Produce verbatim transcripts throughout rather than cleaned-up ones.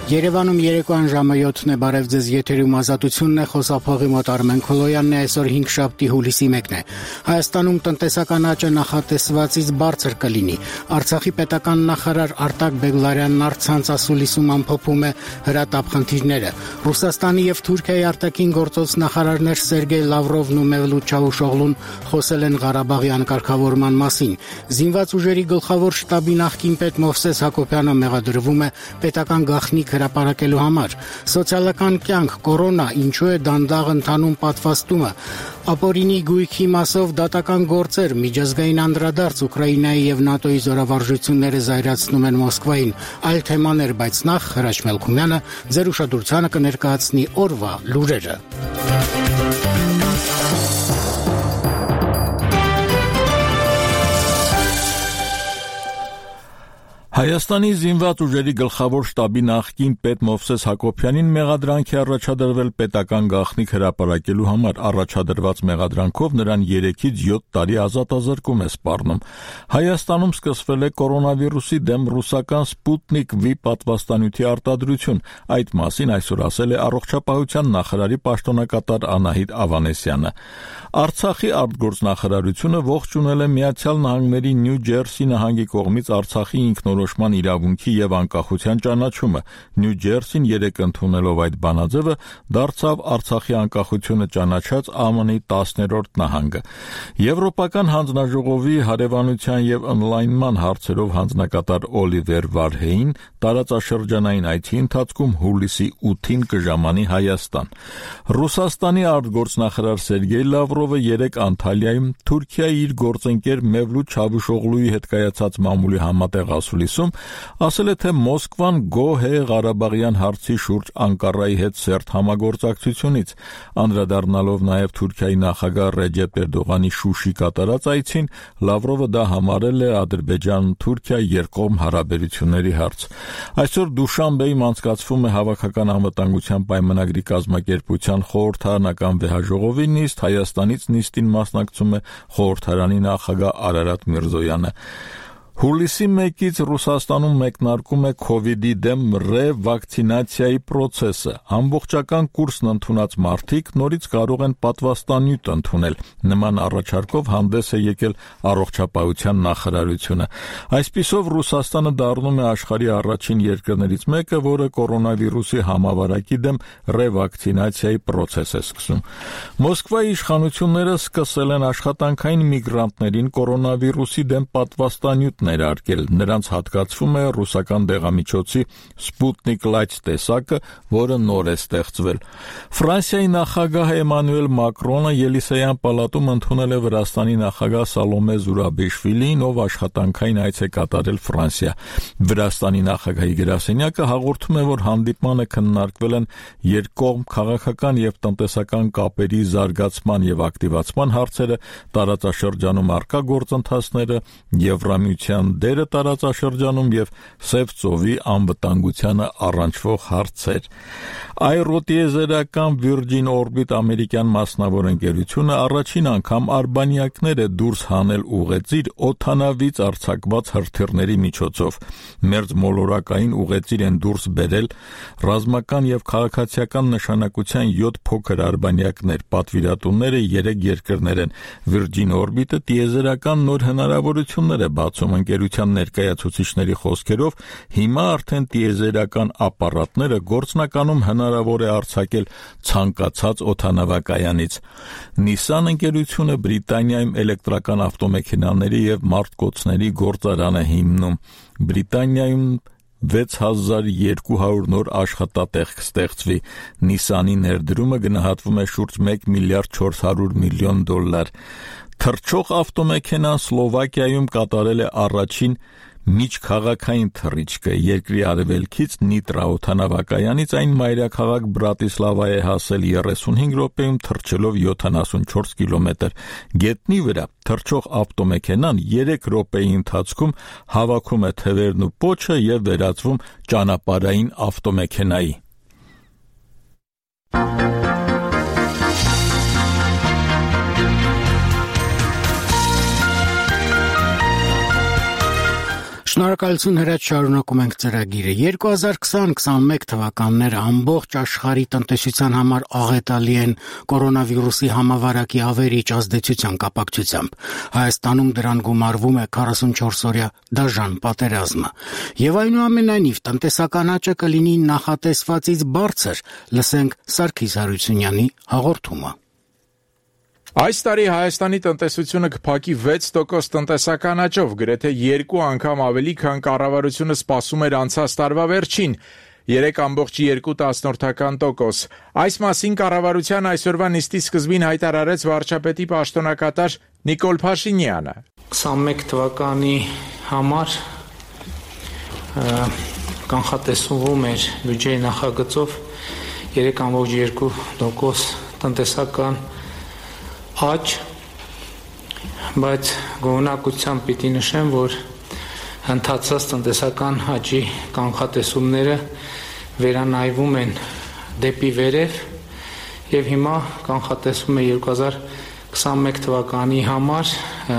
Երևանում երեկոյան ժամը յոթն է, բարև ձեզ, եթերում ազատությունն է, խոսափողի մոտ Արմեն Քոլոյանն է, այսօր հինգշաբթի հուլիսի մեկն է։ Հայաստանում տնտեսական աճը նախատեսվածից բարձր կլինի։ Արցախի պետական նախարար Արտակ Բեգլարյանն առցանց ասուլիսում ամփոփում է հրատապ խնդիրները։ Ռուսաստանի եւ Թուրքիայի արտաքին գործոց նախարարներ Սերգեյ Լավրովն ու Մևլութ Չավուշօղլուն խոսել են Ղարաբաղի անկարգավորման մասին։ Զինված ուժերի գլխավոր շտաբի նախկին պետ Մովսես Հակոբյանը մեղադրվում է պետական գաղտնիք հրապարակելու համար։ Սոցիալական կյանք, կորոնա, ինչու է դանդաղ ընթանում պատվաստումը, ապօրինի գույքի մասով դատական գործեր, միջազգային անդրադարձ Ուկրաինայի եւ ՆԱՏՕ-ի զորավարժությունները զայրացնում են Մոսկվային, այլ թեմաներ, բայց նախ Հրաչ Մելքումյանը ձեր ուշադրությանը կներկայացնի օրվա լուրերը։ Հայաստանի զինված ուժերի գլխավոր շտաբի նախկին պետ Մովսես Հակոբյանին մեղադրանք է առաջադրվել պետական գաղտնիք հրապարակելու համար։ Առաջադրված մեղադրանքով նրան երեքից յոթ տարի ազատազրկում է սպառնում։ Հայաստանում սկսվել է կորոնավիրուսի դեմ ռուսական Սպուտնիկ V պատվաստանյութի արտադրություն։ Այդ մասին այսօր ասել է առողջապահության նախարարի պաշտոնակատար Անահիտ Ավանեսյանը։ Արցախի արտգործնախարարությունը ողջունել է Միացյալ Նահանգների Նյու Ջերսի նահանգի կողմից Արցախի ինքնորոշման իրավունքի եւ անկախության ճանաչումը։ Նյու Ջերսին երեկ ընդունելով այդ բանաձևը դարձավ Արցախի անկախությունը ճանաչած ԱՄՆ-ի տասներորդ նահանգը։ Եվրոպական հանձնաժողովի հարևանության եւ օնլայնման հարցերով հանձնակատար Օլիվեր Վարհեին տարածաշրջանային այցի ընթացքում հուլիսի ութին կժամանի Հայաստան։ Ռուսաստանի արտգործնախարար Սերգեյ Լավրովը երեկ Անտալիայում Թուրքիայի իր գործընկեր Մևլութ Չավուշօղլուի հետ կայացած մամուլի համատեղ ասուլիսում ասել է, թե Մոսկվան գոհ է Ղարաբաղյան հարցի շուրջ Անկարայի հետ սերտ համագործակցությունից։ Անդրադառնալով նաև Թուրքիայի նախագահ Ռեջեփ Էրդողանի Շուշի կատարած այցին, Լավրովը դա համարել է Ադրբեջան-Թուրքիա երկկողմ հարաբերությունների հարց։ Այսօր Դուշանբեում անցկացվում է Հավաքական անվտանգության պայմանագրի կազմակերպության խորհրդարանական վեհաժողովի նիստ, Հայաստանից նիստին մասնակցում է խորհրդարանի նախագահ Արարատ Միրզոյանը։ Հուլիսի մեկից Ռուսաստանում մեկնարկում է քովիդի դեմ ռեվակցինացիայի պրոցեսը։ Ամբողջական կուրսն ընդունած մարդիկ նորից կարող են պատվաստանյութ ընդունել։ Նման առաջարկով հանդես է եկել առողջապահության նախարարությունը։ Այսպիսով Ռուսաստանը դառնում է աշխարհի առաջին երկրներից մեկը, որը կորոնավիրուսի համավարակի դեմ ռեվակցինացիայի պրոցես է սկսում։ Մոսկվայի իշխանությունները սկսել են աշխատանքային միգրանտներին կորոնավիրուսի դեմ պատվաստանյութ ներարկել։ Նրանց հատկացվում է ռուսական դեղամիջոցի Սպուտնիկ Լայթ տեսակը, որը նոր է ստեղծվել։ Ֆրանսիայի նախագահ Էմանուել Մակրոնը Ելիսեյան պալատում ընդունել է Վրաստանի նախագահ Սալոմե Զուրաբիշվիլին, ով աշխատանքային այց է կատարել Ֆրանսիա։ Վրաստանի նախագահի գրասենյակը հաղորդում է, որ հանդիպմանը քննարկվել են երկկողմ քաղաքական եւ տնտեսական կապերի զարգացման եւ ակտիվացման հարցերը, տարածաշրջանում առկա գործընթացները, Եվրամիության դերը տարածաշրջանում եւ Սև ծովի անվտանգությանը առնչվող հարցեր։ Այրոտիեզերական Virgin Orbit ամերիկյան մասնավոր ընկերությունը առաջին անգամ արբանյակներ է դուրս հանել ուղեծիր օդանավից արձակված հրթիռների միջոցով։ Մերձմոլորակային ուղեծիր են դուրս բերել ռազմական եւ քաղաքացիական նշանակության յոթ փոքր արբանյակներ։ Պատվիրատուները երեք երկրներ են։ Virgin Orbit-ը տիեզերական նոր հնարավորություններ է բացում ընկերության ներկայացուցիչների խոսքերով, հիմա արդեն տիեզերական ապարատները գործնականում հնարավոր է արձակել ցանկացած օդանավակայանից։ Nissan ընկերությունը Բրիտանիայում էլեկտրական ավտոմեքենաների եւ մարդկոցների գործարան է հիմնում։ Բրիտանիայում վեց հազար երկու հարյուր նոր աշխատատեղ կստեղծվի։ Nissan-ի ներդրումը գնահատվում է շուրջ մեկ միլիարդ չորս հարյուր միլիոն դոլար։ Թռչող ավտոմեքենան Սլովակիայում կատարել է առաջին միջքաղաքային թռիչքը։ Երկրի արևելքից Նիտրա օդանավակայանից այն մայրաքաղաք Բրատիսլավա է հասել երեսունհինգ րոպեում թռչելով յոթանասունչորս կիլոմետր։ Գետնի վրա թռչող ավտոմեքենան երեք րոպեի ընթացքում հավաքում է թևերն ու պոչը եւ վերածվում ճանապարհային ավտոմեքենայի։ Շնորհակալություն Հրաչ, շարունակում ենք ծրագիրը։ երկու հազար քսան քսանմեկ թվականները ամբողջ աշխարհի տնտեսության համար աղետալի են կորոնավիրուսի համավարակի ավերիչ ազդեցության կապակցությամբ։ Հայաստանում դրան գումարվում է քառասունչորս օրյա դաժան պատերազմը։ Եվ այնուամենայնիվ տնտեսական աճը կլինի նախատեսվածից բարձր։ Լսենք Սարգիս Հարությունյանի հաղորդումը։ Այս տարի Հայաստանի տնտեսությունը կփակի վեց տոկոս տնտեսական աճով, գրեթե երկու անգամ ավելի, քան կառավարությունը սպասում էր անցած տարվա վերջին՝ երեք կόμma երկու տոկոս։ Այս մասին կառավարության այսօրվա նիստի սկզբին հայտարարեց վարչապետի պաշտոնակատար Նիկոլ Փաշինյանը։ քսանմեկ թվականի համար կանխատեսվում էր բյուջեի նախագծով երեք կόμma երկու տոկոս տնտեսական աճ, բայց գոհունակությամբ պիտի նշեմ, որ ընթացած տնտեսական աճի կանխատեսումները վերանայվում են դեպի վերև եւ հիմա կանխատեսվում է երկու հազար քսանմեկ թվականի համար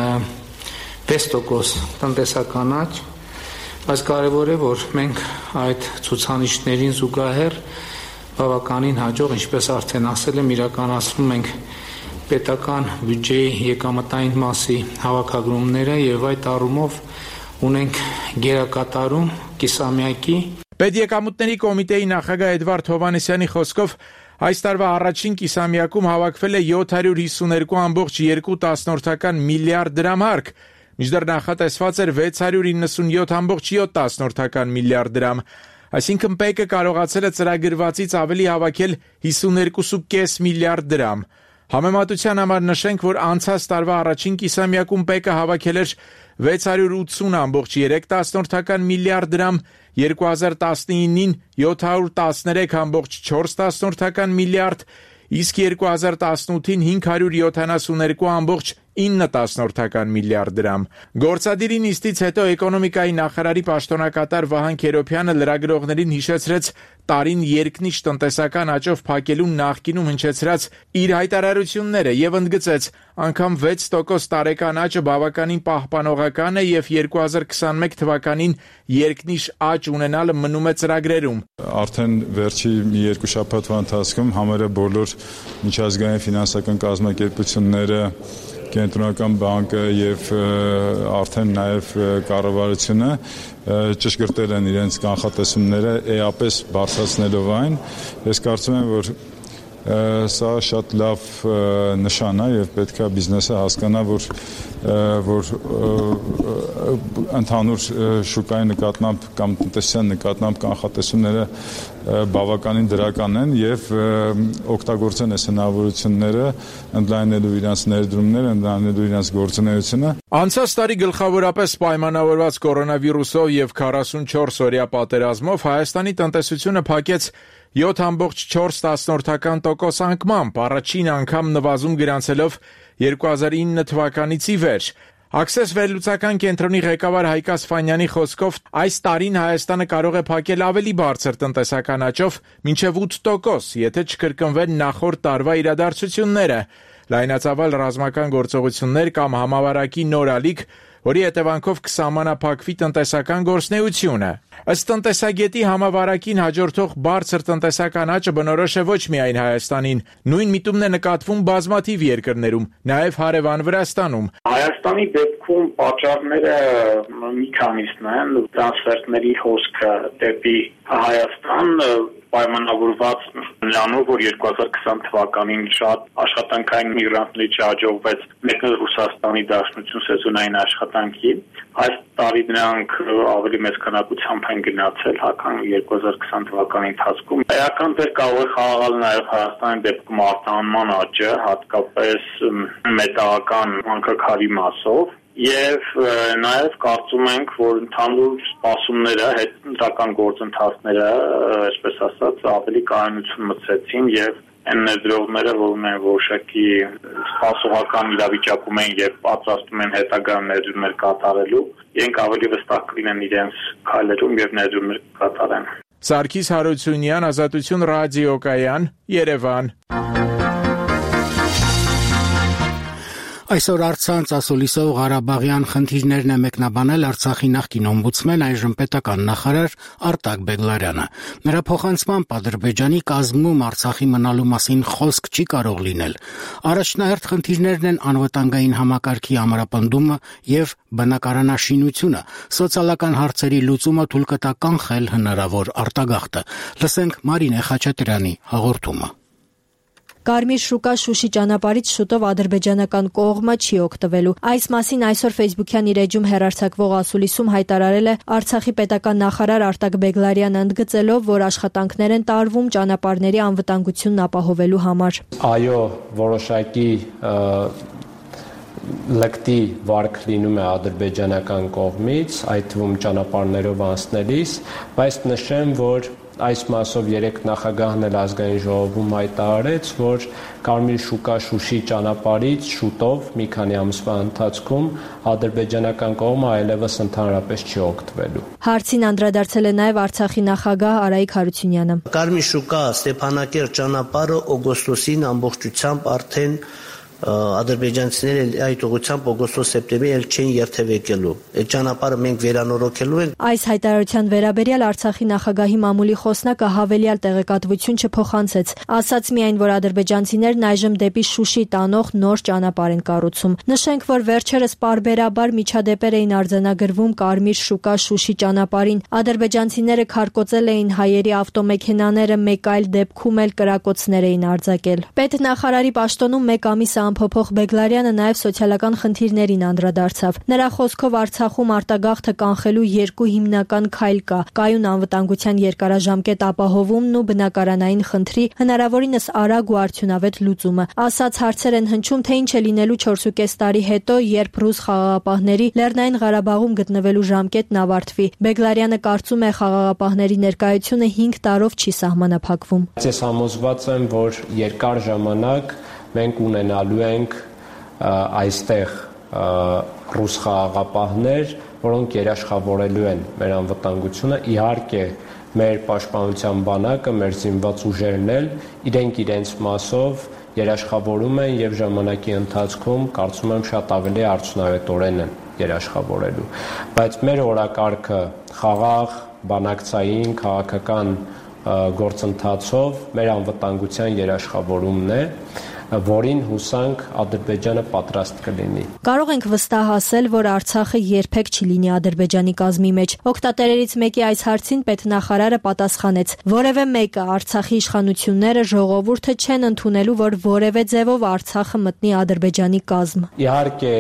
վեց տոկոս տնտեսական աճ, բայց կարևոր է, որ մենք այդ ցուցանիշներին զուգահեռ բավականին հաջող, ինչպես արդեն ասել եմ, իրականացնում ենք պետական բյուջեի եկամտային մասի հավաքագրումները եւ այդ առումով ունենք գերակատարում կիսամյակի։ Պետեկամուտների կոմիտեի նախագահ Էդվարդ Հովհաննիսյանի խոսքով այս տարվա առաջին կիսամյակում հավաքվել է յոթ հարյուր հիսուներկու կόμma երկու միլիարդ դրամ հարկ, մինչդեռ նախատեսված էր վեց հարյուր իննսունյոթ կόμma յոթ միլիարդ դրամ։ Այսինքն ՊԵԿ-ը կարողացել է ծրագրվածից ավելի հավաքել հիսուներկու կόμma պենս միլիարդ դրամ։ Համեմատության համար նշենք, որ անցած տարվա առաջին կիսամյակում ՊԵԿ-ը հավաքել էր վեց հարյուր ութսուն կόμma երեք միլիարդ դրամ, երկու հազար տասնինին յոթ հարյուր տասներեք կόμma չորս միլիարդ, իսկ երկու հազար տասնութին հինգ հարյուր յոթանասուներկու կόμma ինը միլիարդ դրամ։ Գործադիրի նիստից հետո էկոնոմիկայի նախարարի պաշտոնակատար Վահան Քերոբյանը լրագրողներին հիշեցրեց տարին երկնիշ տնտեսական աճով փակելուն նախկինում հնչեցրած իր հայտարարությունները եւ ընդգծեց, անգամ վեց տոկոս տարեկան աճը բավականին պահպանողական է եւ երկու հազար քսանմեկ թվականին երկնիշ աճ ունենալը մնում է ծրագրերում։ Արդեն վերջի մի երկու շաբաթվա ընթացքում համարը բոլոր միջազգային ֆինանսական կազմակերպությունները, Կենտրոնական բանկը եւ արդեն նաեւ կառավարությունը ճշգրտել են իրենց կանխատեսումները էապես բարձրացնելով այն։ Ես կարծում եմ, որ սա շատ լավ նշան է եւ պետք է բիզնեսը հասկանա, որ որ ընդհանուր շուկայի նկատմամբ կամ տնտեսության նկատմամբ կանխատեսումները բավականին դրական են եւ օգտագործեն այս հնարավորությունները ընդլայնելու իրենց ներդրումները, ընդլայնելու իրենց գործունեությունը։ Անցած տարի գլխավորապես պայմանավորված կորոնավիրուսով եւ քառասունչորս օրյա պատերազմով Հայաստանի տնտեսությունը փակեց յոթ կόμma չորս տոկոս անկմամբ, առաջին անգամ նվազում գրանցելով երկու հազար ինը թվականից ի վեր։ Աքսես վերլուծական կենտրոնի ղեկավար Հայկ Ասֆանյանի խոսքով այս տարին Հայաստանը կարող է փակել ավելի բարձր տնտեսական աճով, մինչև ութ տոկոս, եթե չկրկնվեն նախորդ տարվա իրադարձությունները, լայնածավալ ռազմական գործողություններ կամ համավարակի նոր ալիք, որի հետևանքով կսահմանափակվի տնտեսական գործունեությունը։ Ըստ տնտեսագետի համավարակին հաջորդող բարձր տնտեսական աճը բնորոշ է ոչ միայն Հայաստանին, նույն միտումն է նկատվում բազմաթիվ երկրներում, նաև հարևան Վրաստանում։ Հայաստանի դեպքում պատճառները մի քանիսն են, տրանսֆերտների հոսքը դեպի Հայաստան պայմանավորված նրանով, որ երկու հազար քսան թվականին շատ աշխատանքային միգրանտների չհաջողվեց մեկնել Ռուսաստանի Դաշնություն սեզոնային աշխատանքի։ Այս տարի նրանք ավելի մեծ քանակությամբ են գնացել, հական երկու հազար քսան թվականի ընթացքում։ Էական դեր կարող է խաղալ նաև Հայաստանի դեպքում արտահանման աճը, հատկապես մետաղական հանքաքարի մասով։ Եվ նաև կարծում ենք, որ ընդհանուր սպասումները, հետընտրական գործընթացները, այսպես ասած, ավելի կայունություն մտցեցին եւ այն ներդրողները, որ ունեն որոշակի սպասողական իրավիճակում են եւ պատրաստում են հետագա ներդրումներ կատարելու, իրենք ավելի վստահ կլինեն իրենց քայլերում եւ ներդրումներ կկատարեն։ Սարգիս Հարությունյան, Ազատություն ռադիոկայան, Երևան։ Այսօր առցանց ասուլիսով Ղարաբաղյան խնդիրներն է մեկնաբանել Արցախի նախկին օմբուդսմեն, այժմ պետական նախարար Արտակ Բեգլարյանը։ Նրա փոխանցմամբ Ադրբեջանի կազմում Արցախի մնալու մասին խոսք չի կարող լինել։ Առաջնահերթ խնդիրներն են անվտանգային համակարգի ամրապնդումը եւ բնակարանաշինությունը, սոցիալական հարցերի լուծումը թույլ կտա կանխել հնարավոր արտագաղթը։ Լսենք Մարինե Խաչատրյանի հաղորդումը։ Կարմիր շուկա Շուշի ճանապարհից շուտով ադրբեջանական կողմը չի օգտվելու։ Այս մասին այսօր Facebook-յան իր էջում հեռարձակվող ասուլիսում հայտարարել է Արցախի պետական նախարար Արտակ Բեգլարյանը, ընդգծելով, որ աշխատանքներ են տարվում ճանապարհների անվտանգությունն ապահովելու համար։ Այո, որոշակի լկտի վարք լինում է ադրբեջանական կողմից, այդ թվում ճանապարհներով անցնելիս, բայց նշեմ, որ այս մասով երեք նախագահն էլ ազգային ժողովում հայտարարեց, որ Կարմիր շուկա Շուշի ճանապարհից շուտով մի քանի ամսվա ընթացքում ադրբեջանական կողմը այլևս ընդհանրապես չի օգտվելու։ Հարցին անդրադարձել է նաև Արցախի նախագահ Արայիկ Հարությունյանը։ Կարմիր շուկա Ստեփանակերտ ճանապարհը օգոստոսին ամբողջությամբ արդեն ադրբեջանցիները այդ ուղղությամբ օգոստոս-սեպտեմբեր էլ չեն երթևեկելու։ Այդ ճանապարհը մենք վերանորոգելու ենք։ Այս հայտարարության վերաբերյալ Արցախի նախագահի մամուլի խոսնակը հավելյալ տեղեկատվություն չփոխանցեց, ասաց միայն, որ ադրբեջանցիներն այժմ դեպի Շուշի տանող նոր ճանապարհ են կառուցում։ Նշենք, որ վերջերս պարբերաբար միջադեպեր էին արձանագրվում Կարմիր շուկա Շուշի ճանապարհին։ Ադրբեջանցիները քարկոծել էին հայերի ավտոմեքենաները, մեկ այլ դեպքում էլ կրակոցներ էին արձակել։ Պետնախարարի պաշտոնում մեկ ամիս ամփոփող Բեգլարյանը նաև սոցիալական խնդիրներին անդրադարձավ։ Նրա խոսքով Արցախում արտագաղթը կանխելու երկու հիմնական քայլ կա՝ կայուն անվտանգության երկարաժամկետ ապահովումն ու բնակարանային խնդրի հնարավորինս արագ ու արդյունավետ լուծումը։ Ասաց հարցեր են հնչում, թե ինչ է լինելու չորսուկես տարի հետո, երբ ռուս խաղաղապահների Լեռնային Ղարաբաղում գտնվելու ժամկետն ավարտվի։ Բեգլարյանը կարծում է, խաղաղապահների ներկայությունը հինգ տարով չի սահմանափակվում։ Ես համոզված եմ, որ երկար ժամանակ մենք ունենալու ենք այստեղ ռուս խաղաղապահներ, որոնք երաշխավորելու են մեր անվտանգությունը։ Իհարկե, մեր պաշտպանության բանակը, մեր զինված ուժերն էլ իրենք իրենց մասով երաշխավորում են եւ ժամանակի ընթացքում կարծում եմ շատ ավելի արդյունավետորեն են երաշխավորելու։ Բայց մեր օրակարգը խաղաղ, բանակցային, քաղաքական գործընթացով մեր անվտանգության երաշխավորումն է, որին հուսանք Ադրբեջանը պատրաստ կլինի։ Կարող ենք վստահ ասել, որ Արցախը երբեք չի լինի Ադրբեջանի կազմի մեջ։ Օգտատերերից մեկի այս հարցին պետնախարարը պատասխանեց. որևէ մեկը Արցախի իշխանությունները, ժողովուրդը չեն ընդունելու, որ որևէ ձևով Արցախը մտնի Ադրբեջանի կազմ։ Իհարկե,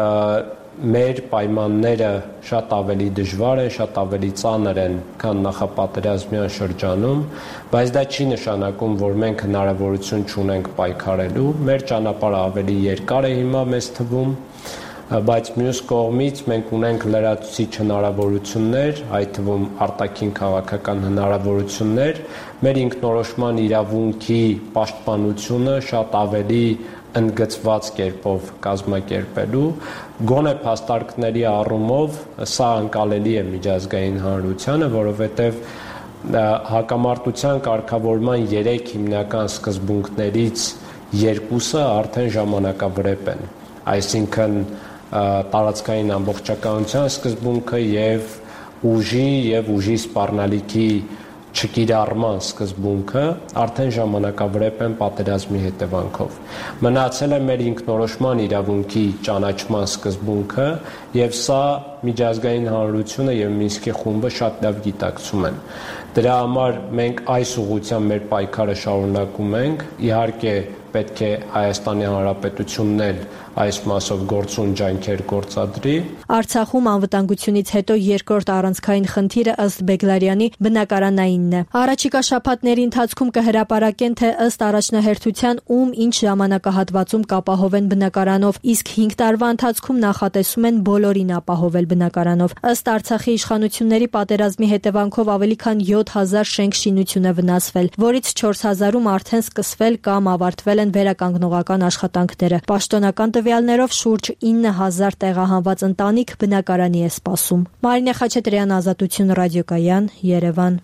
մեր պայմանները շատ ավելի դժվար են, շատ ավելի ծանր են, քան նախապատերազմյան շրջանում, բայց դա չի նշանակում, որ մենք հնարավորություն չունենք պայքարելու։ Մեր ճանապարհը ավելի երկար է հիմա մեզ թվում, բայց մյուս կողմից մենք ունենք լրացուցիչ հնարավորություններ, այդ թվում արտաքին քաղաքական հնարավորություններ, մեր ինքնորոշման իրավունքի պաշտպանությունը շատ ավելի ընդգծված կերպով կազմակերպելու, գոնե փաստարկների առումով սա անկալելի է միջազգային հանրությանը, որովհետև հակամարտության կարգավորման երեք հիմնական սկզբունքներից երկուսը արդեն ժամանակավրեպ են, այսինքն տարածքային ամբողջականության սկզբունքը եւ ուժի եւ ուժի սպառնալիքի չկիրառման սկզբունքը արդեն ժամանակավրեպ են պատերազմի հետևանքով։ Մնացել է մեր ինքնորոշման իրավունքի ճանաչման սկզբունքը եւ սա միջազգային հանրությունը եւ Մինսկի խումբը շատ լավ գիտակցում են։ Դրա համար մենք այս ուղղությամբ մեր պայքարը շարունակում ենք։ Իհարկե պետք է Հայաստանի Հանրապետությունն էլ այս մասով գործուն ջանքեր գործադրի։ Արցախում անվտանգությունից հետո երկրորդ առանցքային խնդիրը ըստ Բեգլարյանի բնակարանայինն է։ Առաջիկա շաբաթների ընթացքում կհրապարակեն, թե ըստ առաջնահերթության ում ինչ ժամանակահատվածում կապահովեն բնակարանով, իսկ հինգ տարվա ընթացքում նախատեսում են բոլորին ապահովել բնակարանով։ Ըստ Արցախի իշխանությունների պատերազմի հետևանքով ավելի քան յոթ հազար շենք շինություն է վնասվել, որից չորս հազարում արդեն սկսվել կամ ավարտվել են վերականգնողական աշխատանքները։ Պաշտոնական տվյալներով շուրջ ինը հազար տեղահանված ընտանիք բնակարանի է սպասում։ Մարինե Խաչատրյան, Ազատություն ռադիոկայան, Երևան։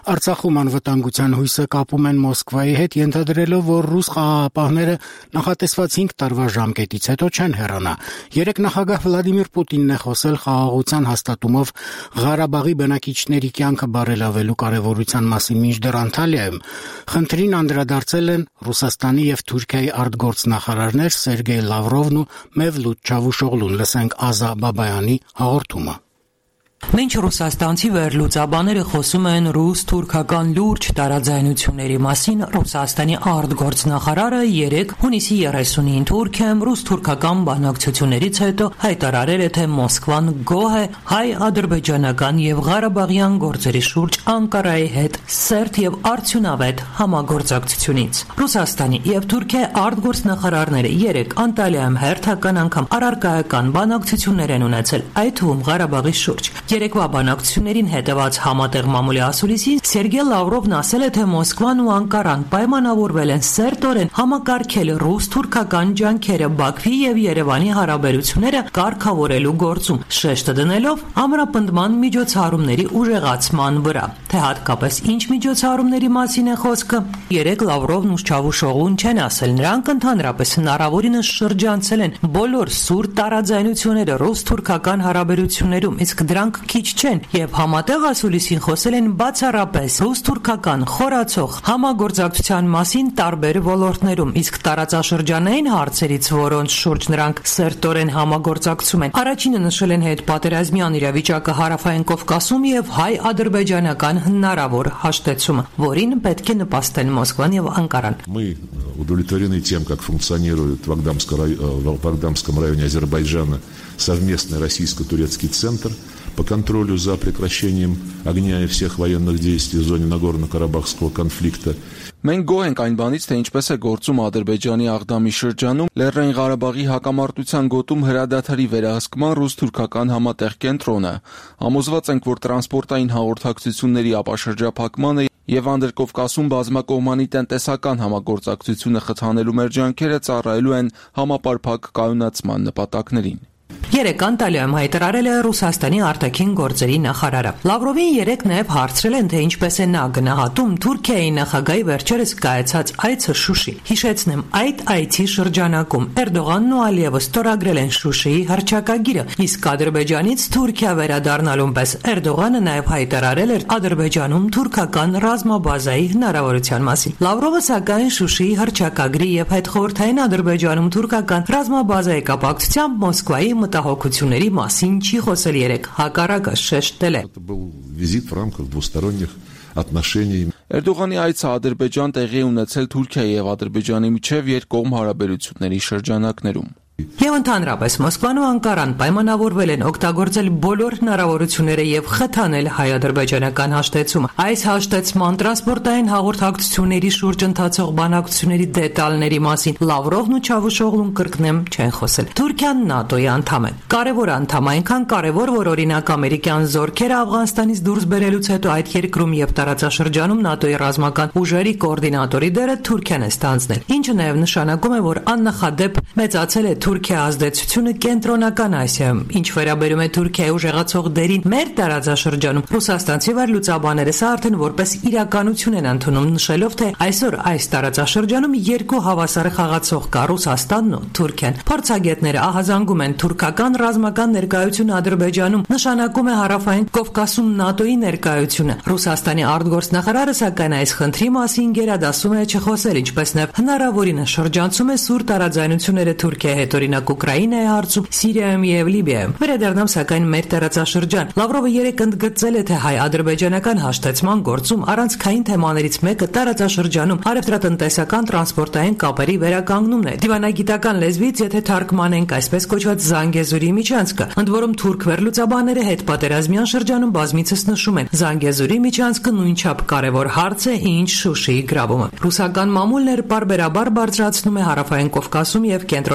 Արցախում անվտանգության հույսը կապում են Մոսկվայի հետ, ենթադրելով, որ ռուս խաղաղապահները նախատեսված հինգ տարվա ժամկետից հետո չեն հեռանա։ Երեկ նախագահ Վլադիմիր Պուտինն է խոսել խաղաղության հաստատումով Ղարաբաղի բնակիչների կյանքը բարելավելու կարևորության մասին, մինչդեռ Անտալիայում խնդրին անդրադարձել են Ռուսաստանի եւ Թուրքիայի արտգործնախարարներ Սերգեյ Լավրովն ու Մևլութ Չավուշօղլուն։ Լսենք Ազա Բաբայանի հաղորդումը։ Մինչ ռուսաստանցի վերլուծաբաները խոսում են ռուս-թուրքական լուրջ տարաձայնությունների մասին, Ռուսաստանի արտգործնախարարը երեկ հունիսի երեսունին Թուրքիայում ռուս-թուրքական բանակցություններից հետո հայտարարել է, թե Մոսկվան գոհ է հայ-ադրբեջանական եւ ղարաբաղյան գործերի շուրջ Անկարայի հետ սերտ եւ արդյունավետ համագործակցությունից։ Ռուսաստանի եւ Թուրքիայի արտգործնախարարները երեկ Անտալիայում հերթական անգամ առարկայական բանակցություններ են ունեցել, այդ թվում Ղարաբաղի շուրջ։ Երեկվա բանակցություններին հետևած համատեղ մամուլի ասուլիսին Սերգեյ Լավրովն ասել է, թե Մոսկվան ու Անկարան պայմանավորվել են սերտորեն համակարգել ռուս-թուրքական ջանքերը Բաքվի եւ Երևանի հարաբերությունները կարգավորելու գործում, շեշտը դնելով ամրապնդման միջոցառումների ուժեղացման վրա։ Թե հատկապես ինչ միջոցառումների մասին է խոսքը, երեկ Լավրովն ու Չավուշօղլուն չեն ասել, նրանք ընդհանրապես հնարավորինս շրջանցել են բոլոր սուր տարաձայնությունները ռուս-թուրքական հարաբերություններում, իսկ դրանք քիչ չեն եւ համատեղ ասուլիսին խոսել են բացառապես ռուս-թուրքական խորացող համագործակցության մասին տարբեր ոլորտներում, իսկ տարածաշրջանային հարցերից, որոնց շուրջ նրանք սերտորեն համագործակցում են, առաջինը նշել են հետպատերազմյան իրավիճակը Հարավային Կովկասում եւ հայ-ադրբեջանական հնարավոր հաշտեցումը, որին պետք է նպաստեն Մոսկվան եւ Անկարան։ Мы удовлетворены тем, как функционирует в Вагдамском районе Азербайджана совместный российско-турецкий центр по контролю за прекращением огня и всех военных действий в зоне Нагорно-Карабахского конфликта. Մենք գոհ ենք այն բանից, թե ինչպես է գործում Ադրբեջանի Աղդամի շրջանում Լեռնային Ղարաբաղի հակամարտության գոտում հրադադարի վերահսկման ռուս-թուրքական համատեղ կենտրոնը։ Համոզված ենք, որ տրանսպորտային հաղորդակցությունների ապաշրջափակմանը եւ Անդրկովկասում բազմակողմանի տնտեսական համագործակցությունը խթանելու մեր ջանքերը ծառայելու են համապարփակ կայունացման նպատակներին։ Երեկ Անտալիայում հայտարարել է Ռուսաստանի արտաքին գործերի նախարարը։ Լավրովին երեկ նաև հարցրել են, թե ինչպես է նա գնահատում Թուրքիայի նախագահի վերջերս կայացած այցը Շուշի։ Հիշեցնեմ, այդ այցի շրջանակում Էրդողանն ու Ալիևը ստորագրել են Շուշիի հռչակագիրը, իսկ Ադրբեջանից Թուրքիա վերադառնալուն պես Էրդողանը նաև հայտարարել էր Ադրբեջանում թուրքական ռազմաբազայի հնարավորության մասին։ Լավրովը սակայն Շուշիի հռչակագրի եւ հետխորհրդային Ադրբեջանում թուրքական ռազմաբազայի կապակցությամբ Մոսկվայի մտահոգությունների մասին չի խոսել երեկ, հակառակը շեշտել է։ Էրդողանի այցը Ադրբեջան տեղի է ունեցել Թուրքիայի եւ Ադրբեջանի միջև երկկողմ հարաբերությունների շրջանակներում։ Եվ ընդհանրապես Մոսկվան ու Անկարան պայմանավորվել են օգտագործել բոլոր հնարավորությունները եւ խթանել հայ-ադրբեջանական հաշտեցումը։ Այս հաշտեցման տրանսպորտային հաղորդակցությունների շուրջ ընթացող բանակցությունների դետալների մասին Լավրովն ու Չավուշօղլուն կրկնեմ չեն խոսել։ Թուրքիան ՆԱՏՕ-ի անդամ է։ Կարևոր անդամ, այնքան կարևոր, որ օրինակ ամերիկյան զորքերը Աֆղանստանից դուրս բերելուց հետո այդ երկրում եւ տարածաշրջանում ՆԱՏՕ-ի ռազմական ուժերի կոորդինատորի դերը Թուրքիան է ստանձնել, ինչը նաեւ նշանակում է, որ աննախադեպ մեծացել է Թուրքիա ազդեցությունը կենտրոնական Ասիայում, ինչ վերաբերում է Թուրքիայի ուժեղացող դերին մեր տարածաշրջանում, ռուսաստանցի վերլուծաբաները սա արդեն որպես իրականություն են ընդունում, նշելով, թե այսօր այս տարածաշրջանում երկու հավասար խաղացող կա Ռուսաստանն ու Թուրքիան։ Փորձագետները ահազանգում են թուրքական ռազմական ներկայությունը Ադրբեջանում նշանակում է Հարավային Կովկասում ՆԱՏՕ-ի ներկայությունը։ Ռուսաստանի արտգործնախարարը սակայն այս խնդրի մասին գերադասում է չխոսել, ինչպես նաև հնարավորինս շրջանցում է սուր տարաձայնությունները Թուրքիայի հետ, օրինակ Ուկրաինայի հարցում, Սիրիայում եւ Լիբիայում։ Վերադառնամ սակայն մեր տարածաշրջան։ Լավրովը երեկ ընդգծել է, թե հայ-ադրբեջանական հաշտեցման գործում առանցքային թեմաներից մեկը տարածաշրջանում առևտրատնտեսական տրանսպորտային կապերի վերականգնումն է։ Դիվանագիտական լեզվից, եթե թարգմանենք այսպես կոչված Զանգեզուրի միջանցքը, ընդ որում թուրք վերլուծաբանները հետպատերազմյան շրջանում բազմիցս նշում են, Զանգեզուրի միջանցքը նույնչափ կարևոր հարց է, ինչ Շուշիի գրավումը։ Ռուսական մամուլն էր պարբերաբար բարձրացնում է Հարավային Կովկասում եւ կենտրոնական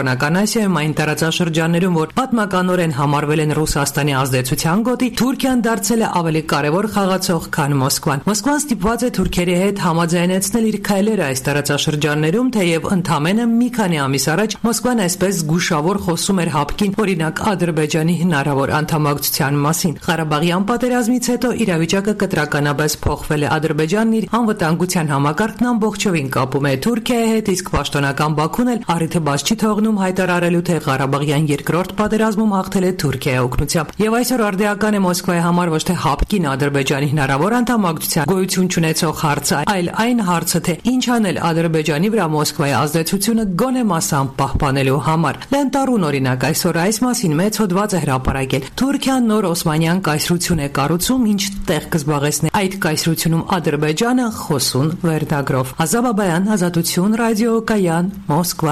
Կովկասիայում այն տարածաշրջաններում, որ պատմականորեն համարվել են Ռուսաստանի ազդեցության գոտի, Թուրքիան դարձել է ավելի կարևոր խաղացող, քան Մոսկվան։ Մոսկվան ստիպված է թուրքերի հետ համաձայնեցնել իր քայլերը այս տարածաշրջաններում, թեև ընդամենը մի քանի ամիս առաջ Մոսկվան այսպես զգուշավոր խոսում էր հապկին, օրինակ Ադրբեջանի հնարավոր անդամակցության մասին։ Ղարաբաղյան պատերազմից հետո իրավիճակը կտրականապես փոխվել է։ Ադրբեջանն իր անվտանգության համակարգն ամբողջովին կապում է Թուրքիայի հետ, իսկ պաշտոնական Բաքուն էլ առիթը բաց չի թողնում հայտարարելու, թե Ղարաբաղյան երկրորդ պատերազմում հաղթել է Թուրքիայի օգնությամբ։ Եվ այսօր արդիական է Մոսկվայի համար ոչ թե հապկին Ադրբեջանի հնարավոր անդամակցության գոյություն չունեցող հարցը, այլ այն հարցը, թե ինչ անել Ադրբեջանի վրա Մոսկվայի ազդեցությունը գոնե մասամբ պահպանելու համար։ Լենտարուն օրինակ այսօր այս մասին մեծ հոդված է հրապարակել։ Թուրքիան նոր օսմանյան կայսրություն է կառուցում, ինչ տեղ կզբաղեցնի այդ կայսրությունում Ադրբեջանը, խոսուն վերնագրով։ Ազաբ Աբայան, Ազատություն, ռադիո Կայան, Մոսկվա։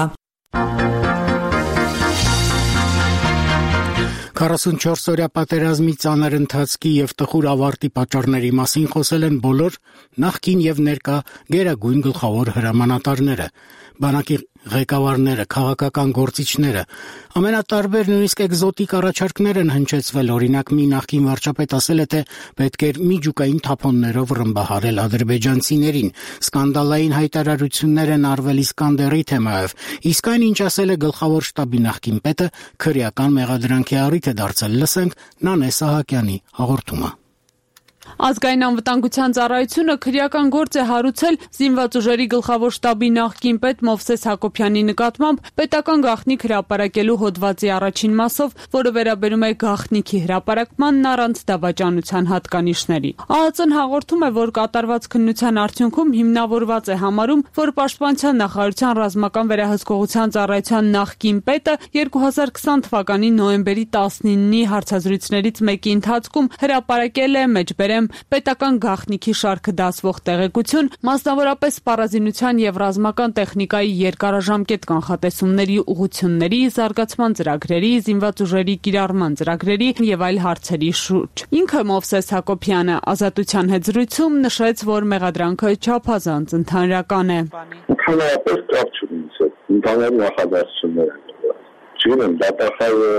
քառասունչորս-օրյա պատերազմի ծանր ընթացքի եւ տխուր ավարտի պատճառների մասին խոսել են բոլոր նախկին եւ ներկա գերագույն գլխավոր հրամանատարները, բանակի ղեկավարները, քաղաքական գործիչները։ Ամենատարբեր, նույնիսկ էկզոտիկ առաջարկներ են հնչեցվել, օրինակ մի նախկին վարչապետ ասել է, թե պետք էր միջուկային թափոններով ռմբահարել ադրբեջանցիներին, սկանդալային հայտարարություններ են արվել Իսկանդերի թեմայով, իսկ այն, ինչ ասել է գլխավոր շտաբի նախկին պետը, քրեական մեղադրանքի առիթ է դարձել։ Լսենք Նանե Սահակյանի հաղորդումը։ Ազգային անվտանգության ծառայությունը քրեական գործ է հարուցել զինված ուժերի գլխավոր շտաբի նախկին պետ Մովսես Հակոբյանի նկատմամբ պետական գաղտնիք հրապարակելու հոդվածի առաջին մասով, որը վերաբերում է գաղտնիքի հրապարակմանն առանց դավաճանության հատկանիշների։ ԱԱԾ-ն հաղորդում է, որ կատարված քննության արդյունքում հիմնավորված է համարում, որ Պաշտպանության նախարարության ռազմական վերահսկողության ծառայության նախկին պետը երկու հազար քսան թվականի նոյեմբերի տասնինի հարցազրույցներից մեկի ընթացքում հրապարակել է մեջբերեմ պետական գաղտնիքի շարքը դասվող տեղեկություն, մասնավորապես սպառազինության եւ ռազմական տեխնիկայի երկարաժամկետ կանխատեսումների ուղղությունների, զարգացման ծրագրերի, զինված ուժերի կիրառման ծրագրերի եւ այլ հարցերի շուրջ։ Ինքը Մովսես Հակոբյանը Ազատության հետ զրույցում նշեց, որ մեղադրանքը չափազանց ընդհանրական է։ Ընդհանրապես կապ չունի, ընդհանուր նախադասություններ են։ Չգիտեմ, դատախազը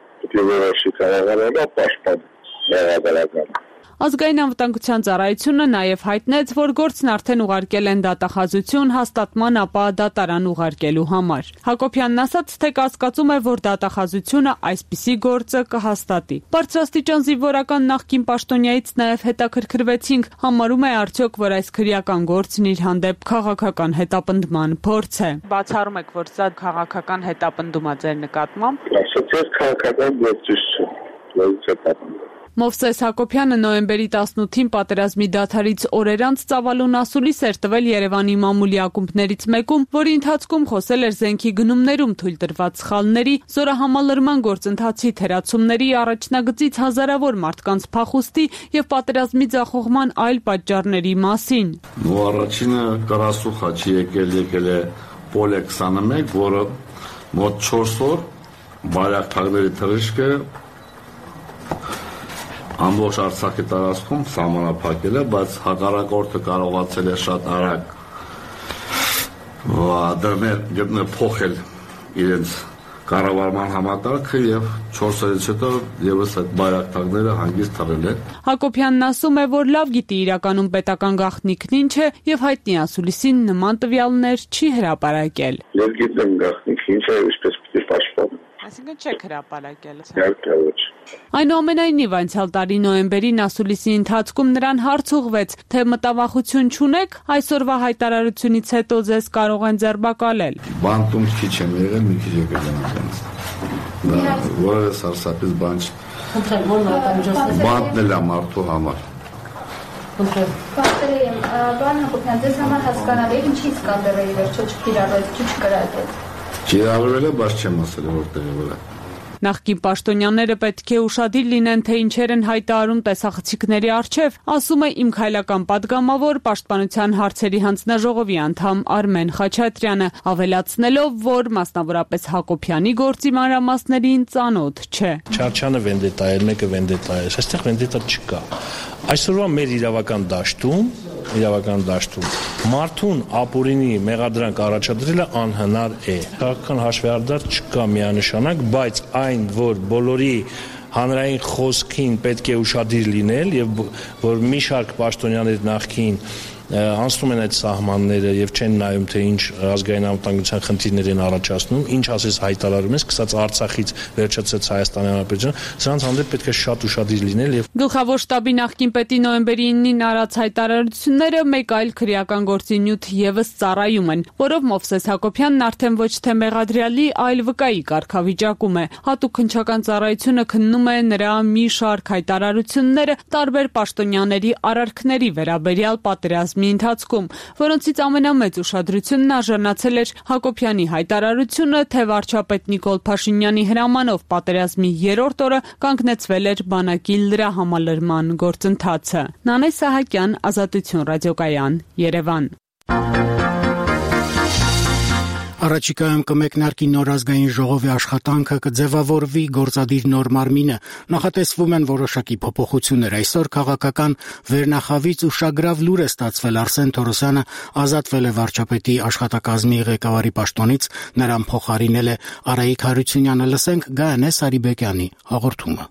դեպի կառավարելը պաշտպան մեղադրանքն։ Ազգային անվտանգության ծառայությունը նաև հայտնեց, որ գործն արդեն ուղարկել են դատախազություն հաստատման, ապա դատարան ուղարկելու համար։ Հակոբյանն ասաց, թե կասկածում է, որ դատախազությունը այսպիսի գործը կհաստատի։ Բարձրաստիճան զինվորական նախկին պաշտոնյայից նաև հետաքրքրվեցինք, համարում է արդյոք, որ այս քրեական գործն իր հանդեպ քաղաքական հետապնդման փորձ է։ Բացառում եք, որ սա քաղաքական հետապնդում է ձեր նկատմամբ։ Ասացեք քաղաքական գործիչություն, լույս է պատմում։ Մովսես Հակոբյանը նոյեմբերի տասնութին պատերազմի դադարից օրեր անց ծավալուն ասուլիս էր տվել Երևանի մամուլի ակումբներից մեկում, որի ընթացքում խոսել էր զենքի գնումներում թույլ տրված սխալների, զորահամալրման գործընթացի թերացումների, առաջնագծից հազարավոր մարդկանց փախուստի եւ պատերազմի ձախողման այլ պատճառների մասին։ Ու առաջինը Կարասուխա չի եկել, եկել է Պոլե քսանմեկ, որը մոտ չորս օր բարյակների թռիչքը ամբողջ Արցախի տարածքում սահմանափակել է, բայց հակառակորդը կարողացել է շատ արագ դրնել փոխել իրենց կառավարման համակարգը եւ չորս օրից հետո եւս այդ բայրակտարները հանգիստ թռել են։ Հակոբյանն ասում է, որ լավ գիտի իրականում պետական գաղտնիքն ինչ է եւ հայտնի ասուլիսին նման տվյալներ չի հրապարակել։ Ես գիտեմ գաղտնիքը ինչ է, ինչպես պիտի պաշտպանեմ։ Այսինքն չեք հրապարակել։ Հրապարակել։ Այնուամենայնիվ անցյալ տարի նոյեմբերին ասուլիսի ընթացքում նրան հարց ուղղվեց, թե մտավախություն չունեք, այսօրվա հայտարարությունից հետո ձեզ կարող են ձերբակալել։ Բանտում քիչ եմ եղել, մի քիչ եկել եմ այնտեղից։ Դա որը սարսափից բան չի։ Բանտն էլ է մարդու համար։ Պատերել եմ, բան Հակոբյան, ձեզ համար հասկանալի է, ինչից կանդրեի վերջո չկիրառեց, չկրակեց։ Չիրավրել է, բայց չեմ ասել որտեղ է վրա։ Նախկին պաշտոնյաները պետք է ուշադիր լինեն, թե ինչեր են հայտարարում տեսախցիկների առջև, ասում է իմ քայլական падգամավոր Պաշտպանության հարցերի հանձնաժողովի անդամ Արմեն Խաչատրյանը, ավելացնելով, որ մասնավորապես Հակոբյանի գործի մանրամասներին ծանոթ չէ։ Չարչյանը վենդետա է, մեկը վենդետա է, այստեղ վենդետա չկա։ Այսօրվա մեր իրավական դաշտում իրավական դաշտում։ Մարդուն ապօրինի մեղադրանք առաջադրելը անհնար է։ Քաղաքական հաշվեհարդար չկա միանշանակ, բայց այն, որ բոլորի հանրային խոսքին պետք է ուշադիր լինել եւ որ մի շարք պաշտոնյաներ նախքին անցնում են այդ սահմանները եւ չեն նայում թե ինչ ազգային անվտանգության խնդիրներ են առաջացնում, ինչ ասես հայտարարում են, սկսած Արցախից վերջացած Հայաստանի Հանրապետությունը, սրանց հանդեպ պետք է շատ ուշադիր լինել եւ Գլխավոր շտաբի նախկին պետի նոյեմբերի իննին արած հայտարարությունները մեկ այլ քրեական գործի նյութ եւս ծառայում են, որով Մովսես Հակոբյանն արդեն ոչ թե մեղադրյալի, այլ վկայի կարգավիճակում է։ Հատուկ քննչական ծառայությունը քննում է նրա մի շարք հայտարարությունները տարբեր պաշտոնյաների արարքների վերաբերյալ պատերազմի ընթացքում, որոնցից ամենամեծ ուշադրությունն արժանացել էր Հակոբյանի հայտարարությունը, թե վարչապետ Նիկոլ Փաշինյանի հրամանով պատերազմի երրորդ օրը կանգնեցվել էր բանակի լրահամալրման գործընթացը։ Նանե Սահակյան, Ազատություն ռադիոկայան, Երևան։ Առաջիկայում կմեկնարկի նոր ազգային ժողովի աշխատանքը, կձևավորվի գործադիր նոր մարմինը, նախատեսվում են որոշակի փոփոխություններ։ Այսօր քաղաքական վերնախավից ուշագրավ լուր է ստացվել Արսեն Թորոսյանը ազատվել է վարչապետի աշխատակազմի ղեկավարի պաշտոնից, նրան փոխարինել է Արայիկ Հարությունյանը։ Լսենք Գայանե Սարիբեկյանի հաղորդումը։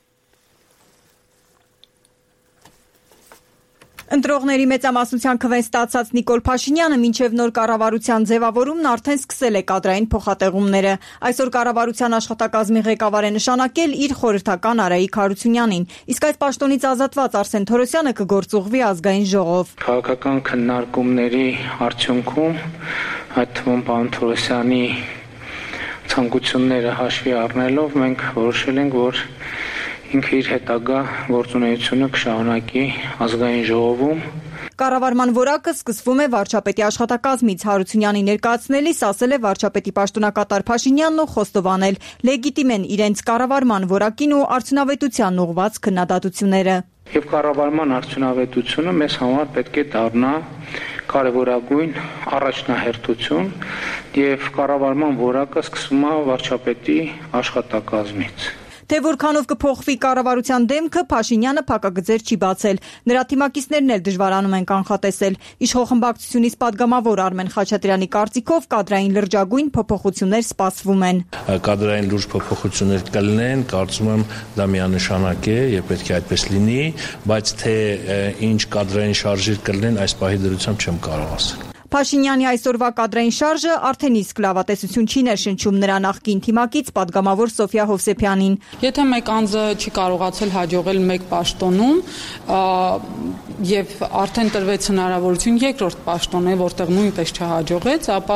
Ընտրողների մեծամասնության քվեն ստացած Նիկոլ Փաշինյանը մինչև նոր կառավարության ձևավորումն արդեն սկսել է կադրային փոխատեղումները։ Այսօր կառավարության աշխատակազմի ղեկավար է նշանակել իր խորհրդական Արայիկ Հարությունյանին, իսկ այս պաշտոնից ազատված Արսեն Թորոսյանը կգործուղվի ազգային ժողով։ Քաղաքական քննարկումների արդյունքում, այդ թվում պարոն Թորոսյանի ցանկությունները հաշվի առնելով, մենք որոշել ենք, որ ինքը իր հետագա գործունեությունը կշարունակի ազգային ժողովում։ Կառավարման որակը սկսվում է վարչապետի աշխատակազմից։ Հարությունյանի ներկայացնելիս ասել է վարչապետի պաշտոնակատար Փաշինյանն ու խոստովանել լեգիտիմ են իրենց կառավարման որակին ու արդյունավետությանն ուղղված քննադատությունները։ Եվ կառավարման արդյունավետությունը մեզ համար պետք է դառնա կարևորագույն առաջնահերթություն, եւ կառավարման որակը սկսվում է վարչապետի աշխատակազմից։ Թե որքանով կփոխվի կառավարության դեմքը, Փաշինյանը փակագծեր չի բացել։ Նրա թիմակիցներն էլ դժվարանում են կանխատեսել։ Իշխող պատգամավոր Արմեն Խաչատրյանի կարծիքով կադրային լրջագույն փոփոխություններ սպասվում են։ Կադրային լուրջ փոփոխություններ կլինեն, կարծում եմ դա միանշանակ է եւ պետք է այդպես լինի, բայց թե ինչ կադրային շարժեր կլինեն, այս պահի դրությամբ չեմ կարող ասել։ Փաշինյանի այսօրվա կադրային շարժը արդեն իսկ լավատեսություն չի ներշնչում նրա նախկին թիմակից պատգամավոր Սոֆիա Հովսեփյանին։ Եթե մեկ անձը չի կարողացել հաջողել մեկ պաշտոնում եւ արդեն տրվեց հնարավորություն երկրորդ պաշտոն է, որտեղ նույնպես չհաջողեց, ապա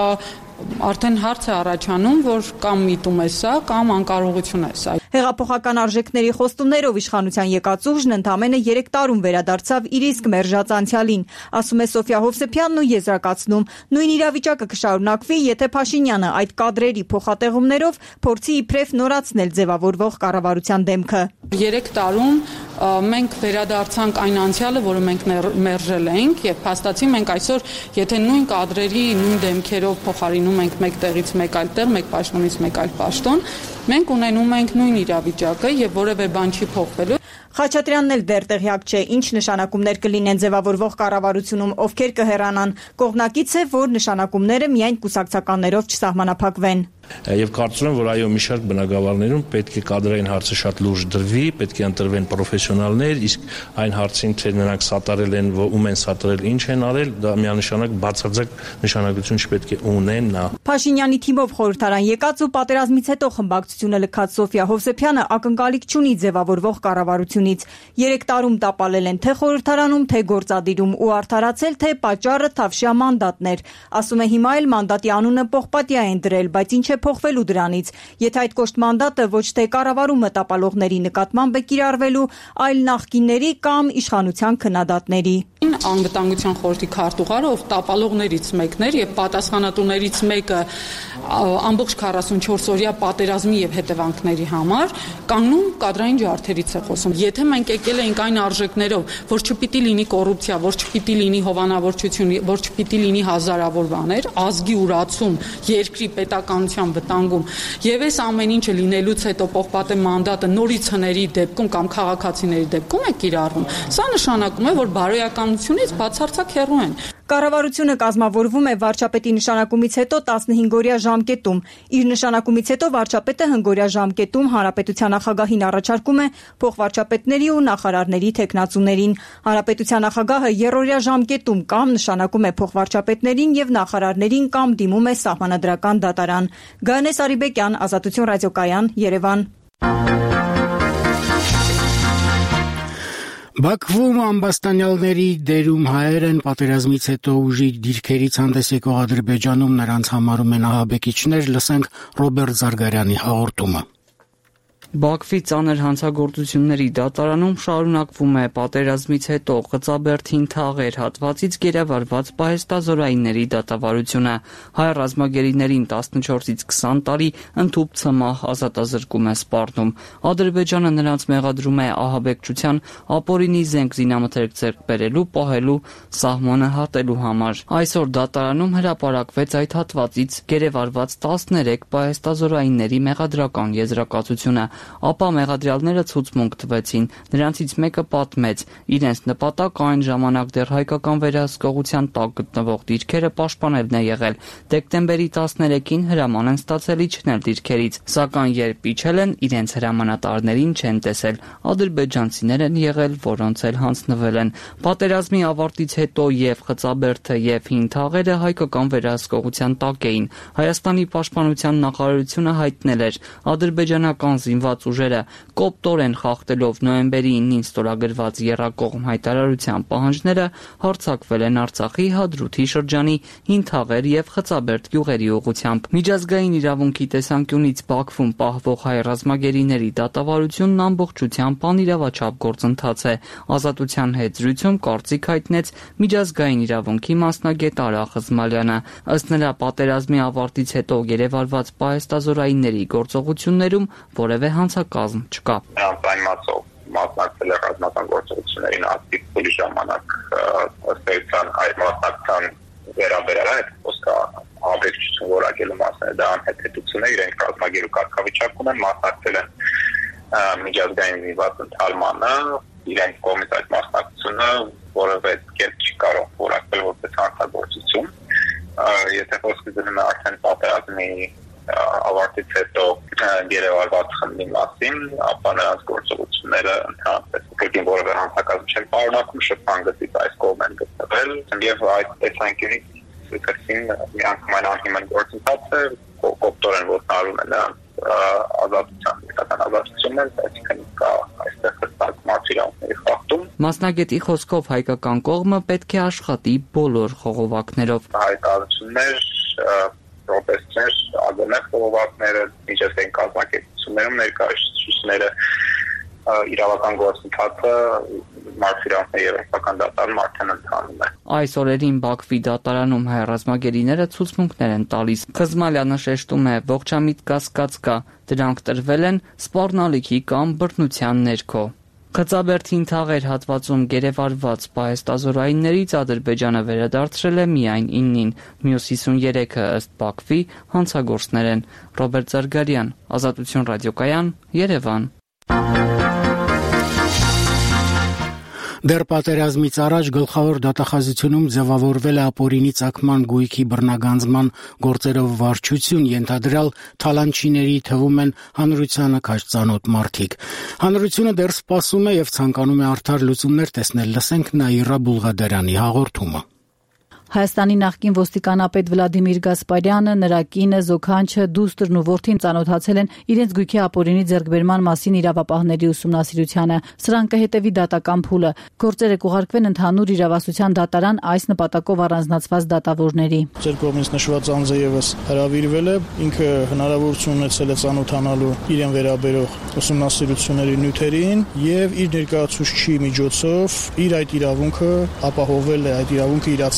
արդեն հարց է առաջանում, որ կամ միտում է սա, կամ անկարողություն է սա։ Հեղափոխական արժեքների խոստումներով իշխանության եկած ուժն ընդամենը երեք տարում վերադարձավ իր իսկ մերժած անցյալին, ասում է Սոֆիա Հովսեփյանն ու եզրակացնում. նույն իրավիճակը կշարունակվի, եթե Փաշինյանը այդ կադրերի փոխատեղումներով փորձի իբրև նորացնել ձևավորվող կառավարության դեմքը։ Երեք տարում մենք վերադարձանք այն անցյալը, որը մենք մերժել ենք, եւ փաստացի մենք այսօր, եթե նույն կադրերի, նույն դեմքերով փոխարինում ենք մեկ տեղից մեկ այլ տեղ, մեկ պաշտոնից մեկ այլ պաշտոն, մենք ունենում ենք նույն իրավիճակը եւ որևէ բան չի փոխվելու։ Խաչատրյանն էլ դեռ տեղյակ չէ, ինչ նշանակումներ կլինեն ձևավորվող կառավարությունում, ովքեր կհեռանան։ Կողմնակից է, որ նշանակումները միայն կուսակցականներով չսահմանափակվեն։ Եվ կարծում եմ, որ այո, մի շարք բնակավարներում պետք է կադրային հարցը շատ լուրջ դրվի, պետք է ընտրվեն պրոֆեսիոնալներ, իսկ այն հարցին, թե նրանք սատարել են, ում են սատարել, ինչ են արել, դա միանշանակ բացարձակ նշանակություն չպետք է ունենա։ Փաշինյանի թիմով խորհրդարան եկած ու պատերազմից հետո խմբակցությունը լքած Սոֆիա Հովսեփյանը ակնկալիք չունի ձևավորվող կառավարությունից։ Երեք տարում տապալել են թե խորհրդարանում, թե գործադիրում ու արդարացել, թե պատճառը Թավշյա մանդատն էր։ Ասում է հիմա էլ մանդատի անունը պողպատյա են դրել, բայց ինչ է փոխվելու դրանից։ Եթե այդ կոշտ մանդատը ոչ թե կառավարումը տապալողների նկատմամբ է կիրառվելու, այլ նախկինների կամ իշխանության քննադատների։ Անվտանգության խորհրդի քարտուղարը, ով տապալողներից մեկն էր եւ պատասխանատուներից մեկը ամբողջ քառասունչորս օրյա պատերազմի եւ հետևանքների համար կանգնում կադրային ջարդերից է խոսում։ Եթե մենք եկել ենք այն արժեքներով, որ չպիտի լինի կոռուպցիա, որ չպիտի լինի հովանավորչություն, որ չպիտի լինի հազարավոր բաներ, ազգի ուրացում, երկրի պետականության վտանգում, եւ այս ամեն ինչը լինելուց հետո պողպատե մանդատը նորից հների դեպքում կամ քաղաքացիների դեպքում է կիրառվում, սա նշանակում է, որ բարոյականության իրականությունից բացարձակ հեռու են։ Կառավարությունը կազմավորվում է վարչապետի նշանակումից հետո տասնհինգօրյա ժամկետում։ Իր նշանակումից հետո վարչապետը հնգօրյա ժամկետում հանրապետության նախագահին առաջարկում է փոխվարչապետների ու նախարարների թեկնածուներին։ Հանրապետության նախագահը երրորդյա ժամկետում կամ նշանակում է փոխվարչապետներին եւ նախարարներին կամ դիմում է սահմանադրական դատարան։ Գայանե Սարիբեկյան, Ազատություն ռադիոկայան, Երևան։ Բաքվում ամբաստանյալների դերում հայեր են, պատերազմից հետո ուժի դիրքերից հանդես եկող Ադրբեջանում նրանց համարում են ահաբեկիչներ, լսենք Ռոբերտ Զարգարյանի հաղորդումը։ Բաքվի ծանր հանցագործությունների դատարանում շարունակվում է պատերազմից հետո Խծաբերդին թաղեր հատվածից գերեվարված պահեստազորայինների դատավարությունը։ Հայ ռազմագերիներին տասնչորսից քսան տարի ընդհուպ ցմահ ազատազրկում է սպառնում։ Ադրբեջանը նրանց մեղադրում է ահաբեկչության, ապօրինի զենք զինամթերք ձեռք բերելու, պահելու, սահմանը հատելու համար։ Այսօր դատարանում հրապարակվեց այդ հատվածից գերեվարված տասներեք պահեստազորայինների մեղադրական եզրակացությունը։ Ապա մեղադրյալները ցուցմունք տվեցին։ Նրանցից մեկը պատմեց, իրենց նպատակ այն ժամանակ դեռ հայկական վերահսկողության տակ գտնվող դիրքերը պաշտպանելն է եղել։ Դեկտեմբերի տասներեքին հրաման են ստացել իջնել դիրքերից, սակայն երբ իջել են, իրենց հրամանատարներին չեն տեսել։ Ադրբեջանցիներ են եղել, որոնց էլ հանձնվել են։ Պատերազմի ավարտից հետո եւ Խծաբերդը եւ Հին թաղերը հայկական վերահսկողության տակ էին։ Հայաստանի պաշտպանության նախարարությունը հայտնել էր, ադրբեջանական զինված ուժերը կոպտորեն խախտելով նոյեմբերի ինին ստորագրված եռակողմ հայտարարության պահանջները հարձակվել են Արցախի Հադրութի շրջանի Հին թաղեր եւ Խծաբերդ գյուղերի ուղղությամբ։ Միջազգային իրավունքի տեսանկյունից Բաքվում պահվող հայ ռազմագերիների դատավարությունն ամբողջությամբ անիրավաչափ գործընթաց է։ Ազատության հետ զրույցում կարծիք հայտնեց միջազգային իրավունքի մասնագետ Արա Խզմալյանը։ Ըստ նրա, պատերազմի ավարտից հետո գերեվարված պահեստազորայինների գործողություններում որևէ հանցակազմ չկա։ Նրանց այն մասով մասնակցել է ռազմական գործողություններին ակտիվ փուլի ժամանակ ըստ էության այդ մասնակցության վերաբերյալ այդ խոսքը ահաբեկչություն որակելու մասն է, դա անհետեցություն է, իրենք ռազմագերու կարգավիճակում են, մասնակցել են միջազգային զինված ընդհանմանը, իրենք կողմից այդ մասնակցությունը որևէ կերպ չի կարող որակվել որպես հանցագործություն։ Եթե խոսքը գնում է արդեն պատերազմի ավարտից հետո գերեվարված խմբի մասին, ապա նրանց գործողությունները ընդհանրապես կրկին որևէ հանցակազմ չեն պարունակում, շփանգծից այս կողմ են գտնվել եւ այդ տեսանկյունից կրկին միանգամայն անհիմն գործընթաց է, կոպտորեն ոտնահարում են նրանց ազատության, իրական ազատությունն, այսինքն կա այստեղ հստակ մարտիրանքների խախտում։ Մասնագետի խոսքով հայկական կողմը պետք է աշխատի բոլոր խողովակներով։ Հայտարարություններ, պրոտեստներ, ագոնեղ խողովակները, միջազգային կազմակերպություններում ներկայացուցիչները, իրավական գործընթացը մարտիրանքների եւ հայկական դատարանում արդեն ընթանում է։ Այս օրերին Բաքվի դատարանում հայ ռազմագերիները ցուցմունքներ են տալիս։ Խզմալյանը շեշտում է, ողջամիտ կասկած կա, դրանք տրվել են սպառնալիքի կամ բռնության ներքո։ Խծաբերդին թաղեր հատվածում գերեվարված պահեստազորայիններից Ադրբեջանը վերադարձրել է միայն իննին, մյուս հիսուներեքը ըստ Բաքվի հանցագործներ են։ Ռոբերտ Զարգարյան, Ազատություն ռադիոկայան, Երևան։ Դեռ պատերազմից առաջ գլխավոր դատախազությունում ձևավորվել է ապօրինի ծագման գույքի բռնագանձման գործերով վարչություն, ենթադրյալ թալանչիների թվում են հանրությանը քաջ ծանոթ մարդիկ։ Հանրությունը դեռ սպասում է եւ ցանկանում է արդար լուծումներ տեսնել, լսենք Նաիրա Բուլղադարյանի հաղորդումը։ Հայաստանի նախկին ոստիկանապետ Վլադիմիր Գասպարյանը, նրա կինը, զոքանչը, դուստրն ու որդին ծանոթացել են իրենց գույքի ապօրինի ձեռքբերման մասին իրավապահների ուսումնասիրությանը։ Սրան կհետևի դատական փուլը։ Գործերը կուղարկվեն ընդհանուր իրավասության դատարան այս նպատակով առանձնացված դատավորների։ Ձեր կողմից նշված անձը եւս հրավիրվել է, ինքը հնարավորություն ունեցել է ծանոթանալու իրեն վերաբերող ուսումնասիրությունների նյութերին եւ իր ներկայացուցչի միջոցով իր այդ իրավունքը ապահովել է, այդ իրավունքը իրացվել է։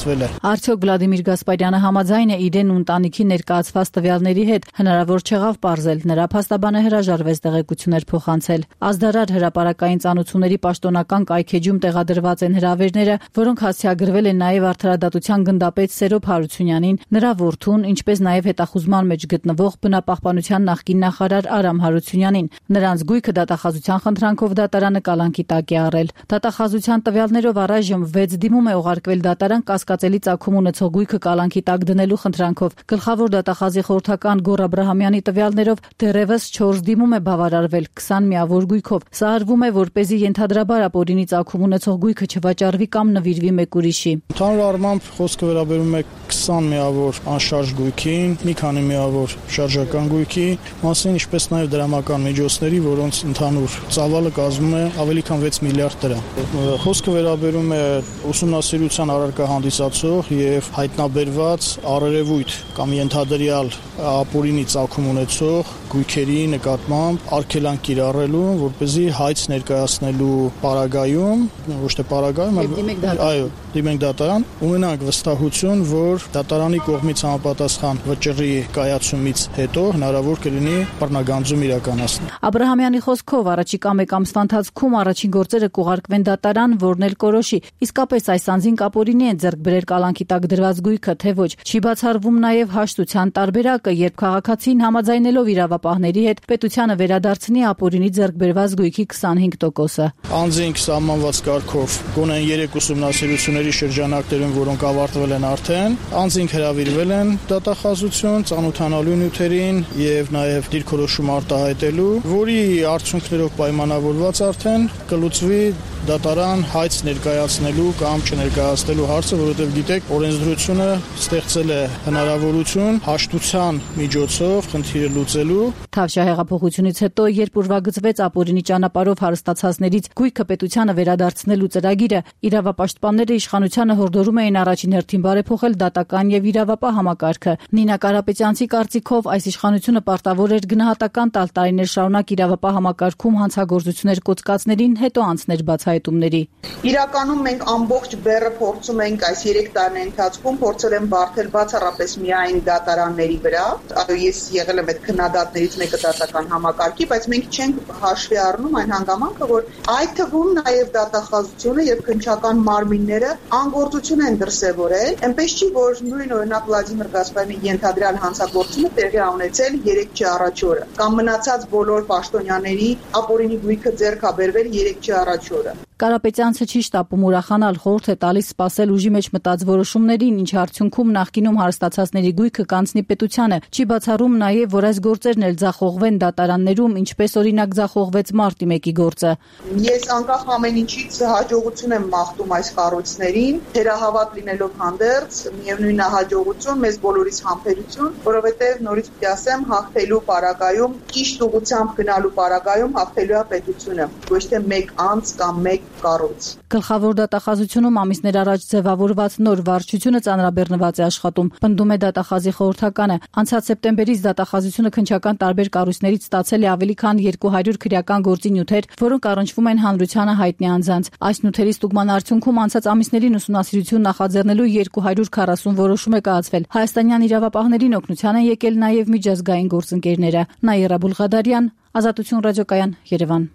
Արդյոք Վլադիմիր Գասպարյանը համաձայն է իրեն ու ընտանիքի ներկայացված տվյալների հետ, հնարավոր չեղավ պարզել, նրա փաստաբանը հրաժարվեց տեղեկություններ փոխանցել։ Ազդարար հրապարակային ծանոթությունների պաշտոնական կայքեջում տեղադրված են հրավերները, որոնք հասցեագրվել են նաև արդարադատության գնդապետ Սերոբ Հարությունյանին, նրա որդուն, ինչպես նաև հետախուզման մեջ գտնվող բնապահպանության նախկին նախարար Արամ Հարությունյանին։ Նրանց գույքը դատախազության խնդրանքով դատարանը կալանքի տակ է առել։ Դատախազության տվյալներով առայժմ վեց դիմում է ուղարկվել դատարան կասկածելի ծագում ունեցող գույքը կալանքի տակ դնելու խնդրանքով։ Գլխավոր դատախազի խորհրդական Գոռ Աբրահամյանի տվյալներով դեռևս չորս դիմում է բավարարվել քսան միավոր գույքով։ Սա արվում է, որպեսզի ենթադրաբար ապօրինի ծագում ունեցող գույքը չվաճառվի կամ նվիրվի մեկ ուրիշի։ Ընդհանուր առմամբ խոսքը վերաբերում է քսան միավոր անշարժ գույքին, մի քանի միավոր շարժական գույքի մասին, ինչպես նաև դրամական միջոցների, որոնց ընդհանուր ծավալը կազմում է ավելի քան վեց միլիարդ դրամ։ Խոսքը վերաբերում է ուսումնասիրության առարկա հանդիսացող եւ հայտնաբերված առերևույթ կամ ենթադրյալ ապօրինի ծագում ունեցող գույքերի նկատմամբ արգելանք կիրառելու, որպեսզի հայց ներկայացնելու պարագայում, ոչ թե պարագայում, այլ այո, դիմենք դատարան, ունենանք վստահություն, որ դատարանի կողմից համապատասխան վճռի կայացումից հետո հնարավոր կլինի բռնագանձում իրականացնել։ Աբրահամյանի խոսքով առաջիկա մեկ ամսվա ընթացքում առաջին գործերը կուղարկվեն դատարան, որն էլ կորոշի։ Իսկապես այս անձին կապօրինի են ձեռք բերել կալանքի տակ դրված գույքը, թե ոչ։ Չի բացառվում նաև հաշտության տարբերակը, երբ քաղաքացին համաձայնելով իրավապահների հետ պետությանը վերադարձնի ապօրինի ձեռք բերված գույքի քսանհինգ տոկոսը։ Անձինք սահմանված կարգով գոնե երեք ուսումնասիրությունների շրջանակներում, որոնք ավարտվել են արդեն, անձինք հրավիրվել են դատախազություն, ծանոթանալու նյութերին եւ նաեւ դիրքորոշում արտահայտելու, որի արդյունքներով պայմանավորված արդեն կլուծվի դատարան հայց ներկայացնելու կամ չներկայացնելու հարցը, որովհետև գիտեք, օրենսդրությունը ստեղծել է հնարավորություն հաշտության միջոցով խնդիրը լուծելու։ Թավշյա հեղափոխությունից հետո, երբ ուրվագծվեց ապօրինի ճանապարհով հարստացածներից գույքը պետությանը վերադարձնելու ծրագիրը, իրավապաշտպանները իշխանությանը հորդորում էին առաջին հերթին բարեփոխել դատական եւ իրավապահ համակարգը։ Նինա Կարապետյանցի կարծիքով այս իշխանությունը պարտավոր էր գնահատական տալ տարիներ շարունակ իրավապահ համակարգում հանցագործություններ կոծկածներին, հետո անցներ բացահայտումների։ Իրականում մենք ամբողջ բեռը փորձում ենք այս երեք տարիների ընթացքում փորձել են բարթել բացառապես միայն դատարանների վրա։ Այո, ես եղել եմ այդ քննադատներից մեկը դատական համակարգի, բայց մենք չենք հաշվի առնում այն հանգամանքը, որ այդ թվում նաև դատախազությունը եւ քննչական մարմինները անգործություն են դրսեւորել, այնպես չի, որ նույն օրինակ Վլադիմիր Գասպարյանի ենթադրյալ հանցագործությունը տեղի է ունեցել երեք չի առաջ օրը, կամ մնացած բոլոր պաշտոնյաների ապօրինի գույքը ձեռք է բերվել երեք չի առաջ օրը։ Կարապետյանցը չի շտապում ուրախանալ, խորհուրդ է տալիս սպասել ուժի մեջ մտած որոշումներին, ինչ արդյունքում նախկինում հարստացածների գույքը կանցնի պետությանը։ Չի բացառում նաև, որ այս գործերն էլ ձախողվեն դատարաններում, ինչպես օրինակ ձախողվեց մարտի մեկի գործը։ Ես անկախ ամեն ինչից հաջողություն եմ մաղթում այս կառույցներին, թերահավատ լինելով հանդերձ, միևնույն է հաջողություն, մեզ բոլորիս համբերություն, որովհետև նորից պիտի ասեմ, հաղթելու պարագայում, ճիշտ ուղղությամբ գնալու պարագայում հաղթելու է պետությունը, ոչ թե մեկ անձ կամ մեկ կառույց։ Գլխավոր դատախազությունում ամիսներ առաջ ձևավորված նոր վարչությունը ծանրաբեռնված է աշխատում, պնդում է դատախազի խորհրդականը։ Անցած սեպտեմբերից դատախազությունը քննչական տարբեր կառույցներից ստացել է ավելի քան երկու հարյուր քրեական գործի նյութեր, որոնք առնչվում են հանրությանը հայտնի անձանց։ Այս նյութերի ստուգման արդյունքում անցած ամիսներին ուսումնասիրություն նախաձեռնելու երկու հարյուր քառասուն որոշում է կայացվել։ Հայաստանյան իրավապահներին օգնության են եկել նաև միջազգային գործընկերները։ Նաիրա Բուլղադարյան, Ազատություն ռադիոկայան, Երևան։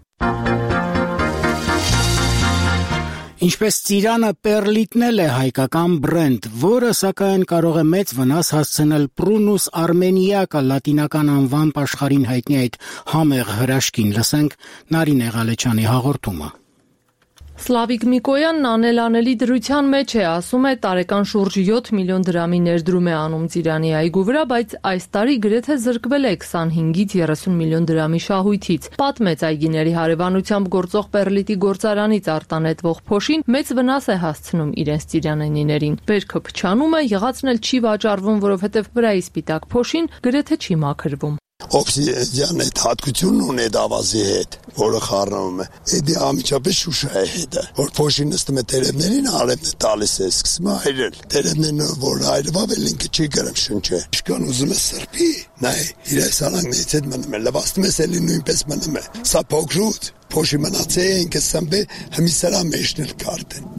Ինչպես ծիրանը պերլիտնել է հայկական բրենդ, որը սակայն կարող է մեծ վնաս հասցնել Prunus armeniaca լատինական անվամբ աշխարհին հայտնի այդ համեղ հրաշքին, լսենք Նարինե Ղալեչյանի հաղորդումը։ Սլավիկ Միկոյանն անելանելի դրության մեջ է, ասում է տարեկան շուրջ յոթ միլիոն դրամի ներդրում է անում Ծիրանի այգու վրա, բայց այս տարի գրեթե զրկվել է քսանհինգից երեսուն միլիոն դրամի շահույթից։ Պատմեց այգիների հարևանությամբ գործող պերլիտի գործարանից արտանետվող փոշին մեծ վնաս է հասցնում իրենց ծիրանենիներին։ Բերքը փչանում է, եղածն էլ չի վաճառվում, որովհետև վրայի սպիտակ փոշին գրեթե չի մաքրվում։ Օբսիդիան այդ հատկությունն ունի դավազի հետ, որը խառնում է։ Էդի ամիջապես շուշա է հետը, որ փոշին նստում է տերևներին, արևն է տալիս է, սկսում է այրել։ Տերևներն որ այրվավ էլ ինքը չի գրում շնչը։ Իշքան ուզում է սրբի, նայ, իր այս սալանգներից հետ մնում է, լվաստում է սելի նույնպես մնում է։ Սա փոքրուց, փոշի մնացե ինքը սամբե հմիսարա մեջն էլ կարտեն։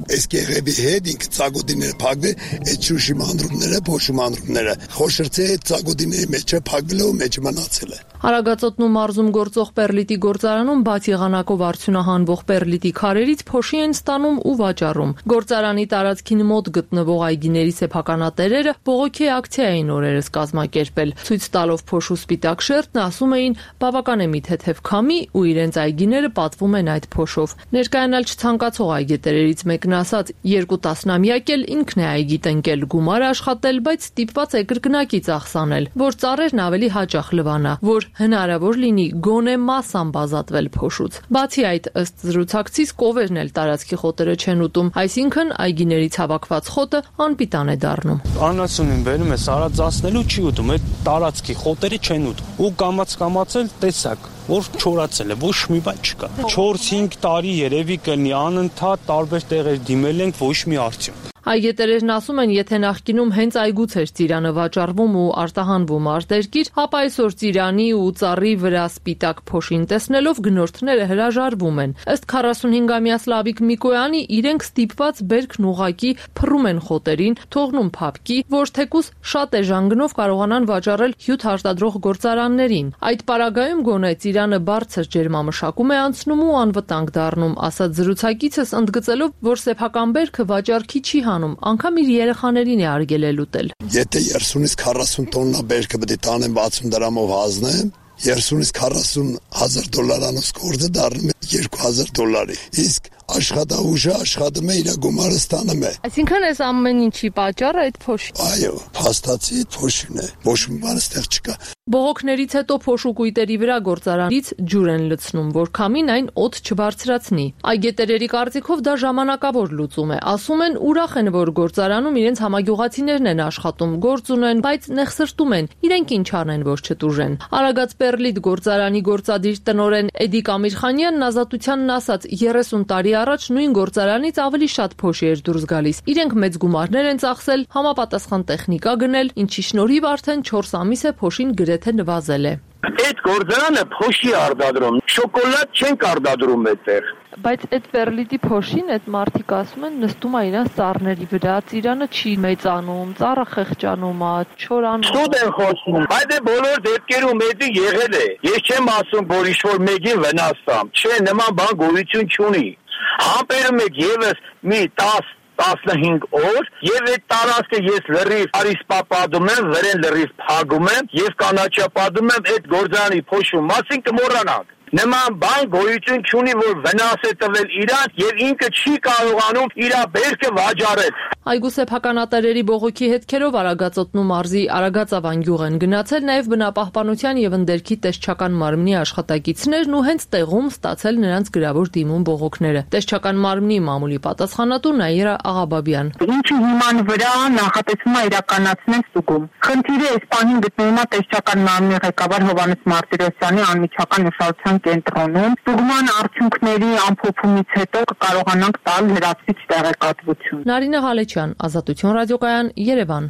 Այս կեղևի հետ ինքը ծագոդիները փակվել, այդ շուշի մանրումները, փոշու մանրումները, խոշրցի հետ ծագոդիների մեջը փակվելով մեջը մնացել է։ Արագածոտնու մարզում գործող պերլիտի գործարանում բաց եղանակով արդյունահանվող պերլիտի քարերից փոշի են ստանում ու վաճառում։ Գործարանի տարածքին մոտ գտնվող այգիների սեփականատերերը բողոքի ակցիա էին օրերս կազմակերպել։ Ցույց տալով փոշու սպիտակ շերտն ասում էին բավական է մի թեթև քամի ու իրենց այգիները պատվում են այդ փոշով։ Ներկայանալ չցանկացող այգետերերից մեկն ասաց, երկու տասնամյակ էլ ինքն է այգի տնկել, գումար աշխատել, բայց ստիպված է կրկնակի ծախսանել, որ ծառերն ավելի հաճախ լվանա, որ հնարավոր լինի գոնե մասամբ ազատվել փոշուց։ Բացի այդ, ըստ զրուցակցից կովերն էլ տարածքի խոտերը չեն ուտում, այսինքն այգիներից հավաքված խոտը անպիտան է դառնում։ Անասունին բերում է սարածացնելու չի ուտում, այդ տարածքի խոտերը չեն ուտում։ Ու կամաց-կամաց էլ տեսակ որ չորացել է, ոչ մի բան չկա։ չորս-հինգ տարի երևի կլինի անընդհատ տարբեր տեղեր դիմել ենք, ոչ մի արդյունք։ Այգետերերն ասում են, եթե նախկինում հենց այգուց էր ծիրանը վաճառվում ու արտահանվում արտերկիր, ապա այսօր ծիրանի ու ծառի վրա սպիտակ փոշին տեսնելով գնորդները հրաժարվում են։ Ըստ քառասունհինգամյա Սլավիկ Միկոյանի, իրենք ստիպված բերքն ուղակի փռում են խոտերին, թողնում փափկի, որ թեկուզ շատ էժանգնով կարողանան վաճառել հյութ արտադրող գործարաններին։ Այդ պարագայում գոնե ծիրանը բարձր ջերմամշակում է անցնում ու անվտանգ դառնում, ասաց զրուցակիցս, ընդգծելով, որ սեփական բերքը վաճառքի չի անգամ իր երեխաներին է արգելել ուտել։ Եթե երեսունից քառասուն տոննա բերքը պետք է տանեմ վաթսուն դրամով հանձնեմ, երեսունից քառասուն հազար դոլարանոց գործը դառնում է երկու հազար դոլարի։ Իսկ աշխատաուժը աշխատում է իր գումարը ստանում է։ Այսինքն այս ամեն ինչի պատճառը այդ փոշի։ Այո, փաստացի այդ փոշին է։ Ոչ մի բան այստեղ չկա։ Բողոքներից հետո փոշու կույտերի վրա գործարանից ջուր են լցնում, որ քամին այն օդ չբարձրացնի։ Այգետերերի կարծիքով դա ժամանակավոր լուծում է։ Ասում են, ուրախ են, որ գործարանում իրենց համագյուղացիներն են աշխատում, գործ ունեն, բայց նեղսրտում են, իրենք ինչ անեն, որ չտուժեն։ Արագած Պերլիտ գործարանի գործադիր տնօրեն Էդիկ Ամիրխանյանն ազատությանն ասաց, երեսուն տարի առաջ նույն գործարանից ավելի շատ փոշի էր դուրս գալիս։ Իրենք մեծ գումարներ են ծախսել, համապատասխան տեխնիկա գնել, ինչի շնորհիվ արդեն չորս ամիս է փոշին գրեթե նվազել է։ Այդ գործարանը փոշի արտադրում, շոկոլադ չեն արտադրում այդտեղ։ Բայց այդ Պերլիտի փոշին այդ մարդիկ ասում են նստում է իրենց ծառների վրա, ծիրանը չի մեծանում, ծառը խեղճանում է, չորանում։ Շուտ են խոսում, բայց բոլոր դեպքերում էդի եղել է։ Ես չեմ ասում, որ ինչ-որ մեկին վնաս տամ։ Չէ, նման բան գոյություն չունի։ Համբերում եք եւս մի տասը տասնհինգ օր եւ այդ տարածքը ես լրիվ արիսպապադում եմ, վրեն լրիվ փագում եմ եւ կանաչապադում եմ այդ գործարանի փոշու մասին կմոռանանք։ Նման բան գոյություն չունի, որ վնաս է տվել իրան եւ ինքը չի կարողանում իր բերքը վաճառել։ Այգու սեփականատերերի բողոքի հետքերով Արագածոտնու մարզի Արագածավան գյուղ են գնացել նաև բնապահպանության եւ ընդերքի տեսչական մարմնի աշխատակիցներն ու հենց տեղում ստացել նրանց գրավոր դիմում բողոքները։ Տեսչական մարմնի մամուլի պատասխանատու Նաիրա Աղաբաբյան։ Ինչի հիման վրա նախատեսվում է իրականացնել ստուգում։ Խնդիրը այս պահին գտնվում է տեսչական մարմնի ղեկավար Հովհաննես Մարտիրոսյանի անմիջական ուշադրության կենտրոնում։ Ստուգման արդյունքների ամփոփումից հետո կկարողանանք տալ լրացուցիչ տեղեկատվություն։ Նարինե Ղալեչյան, Ազատություն ռադիոկայան, Երևան։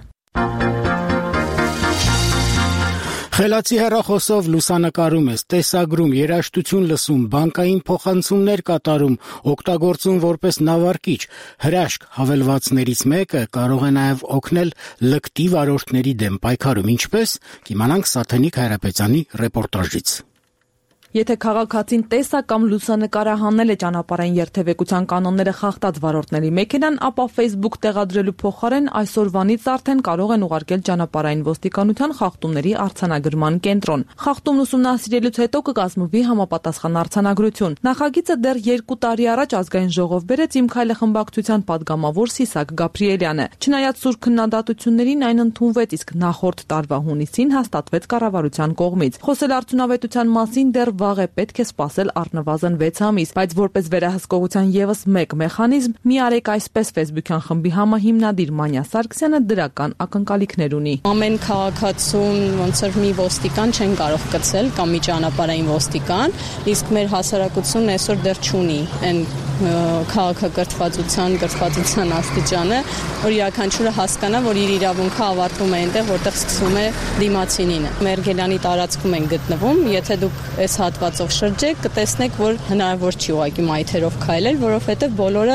Խելացի հեռախոսով լուսանկարում ես, տեսագրում, երաժշտություն լսում, բանկային փոխանցումներ կատարում, օգտագործում որպես նավարկիչ, հրաշք հավելվածներից մեկը կարող է նաև օգնել լկտի վարորդների դեմ պայքարում, ինչպես կիմանանք Սաթենիկ Հայրապետյանի ռեպորտաժից։ Եթե քաղաքացին տեսա կամ լուսանկարահանել է ճանապարհային երթևեկության կանոնները խախտած վարորդների մեքենան, ապա Facebook տեղադրելու փոխարեն այսօրվանից արդեն կարող են ուղարկել ճանապարհային ոստիկանության խախտումների արձանագրման կենտրոն։ Խախտումն ուսումնասիրելուց հետո կկազմվի համապատասխան արձանագրություն։ Նախագիծը դեռ երկու տարի առաջ ազգային ժողով բերեց Իմ քայլը խմբակցության падգամավոր Սիսակ Գաբրիելյանը։ Չնայած սուր քննադատություններին այն ընդունվեց, իսկ նախորդ տարվա հունիսին հաստատվեց կառավարության կողմից։ Խոսել արդյունավետության մասին դեռ վաղ է պետք է սպասել առնվազն վեց ամիս, բայց որպես վերահսկողության եւս մեկ մեխանիզմ մի արեք այսպես Facebook-յան խմբի համահիմնադիր Մանյա Սարգսյանը դրական ակնկալիքներ ունի։ Ամեն քաղաքացուն ոնց որ մի ոստիկան չեն կարող կցել կամ մի ճանապարհային ոստիկան, իսկ մեր հասարակությունն այսօր դեռ չունի այն քաղաքակրթվածության, կրթվածության աստիճանը, որ յուրաքանչյուրը հասկանա, որ իր իրավունքը ավարտվում է այնտեղ, որտեղ սկսվում է դիմացինինը։ Մերգելյանի տարածքում են գտնվում, եթե դուք այս հատվածով շրջեք, կտեսնեք, որ հնարավոր չի ուղղակի մայթերով քայլել, որովհետև բոլորը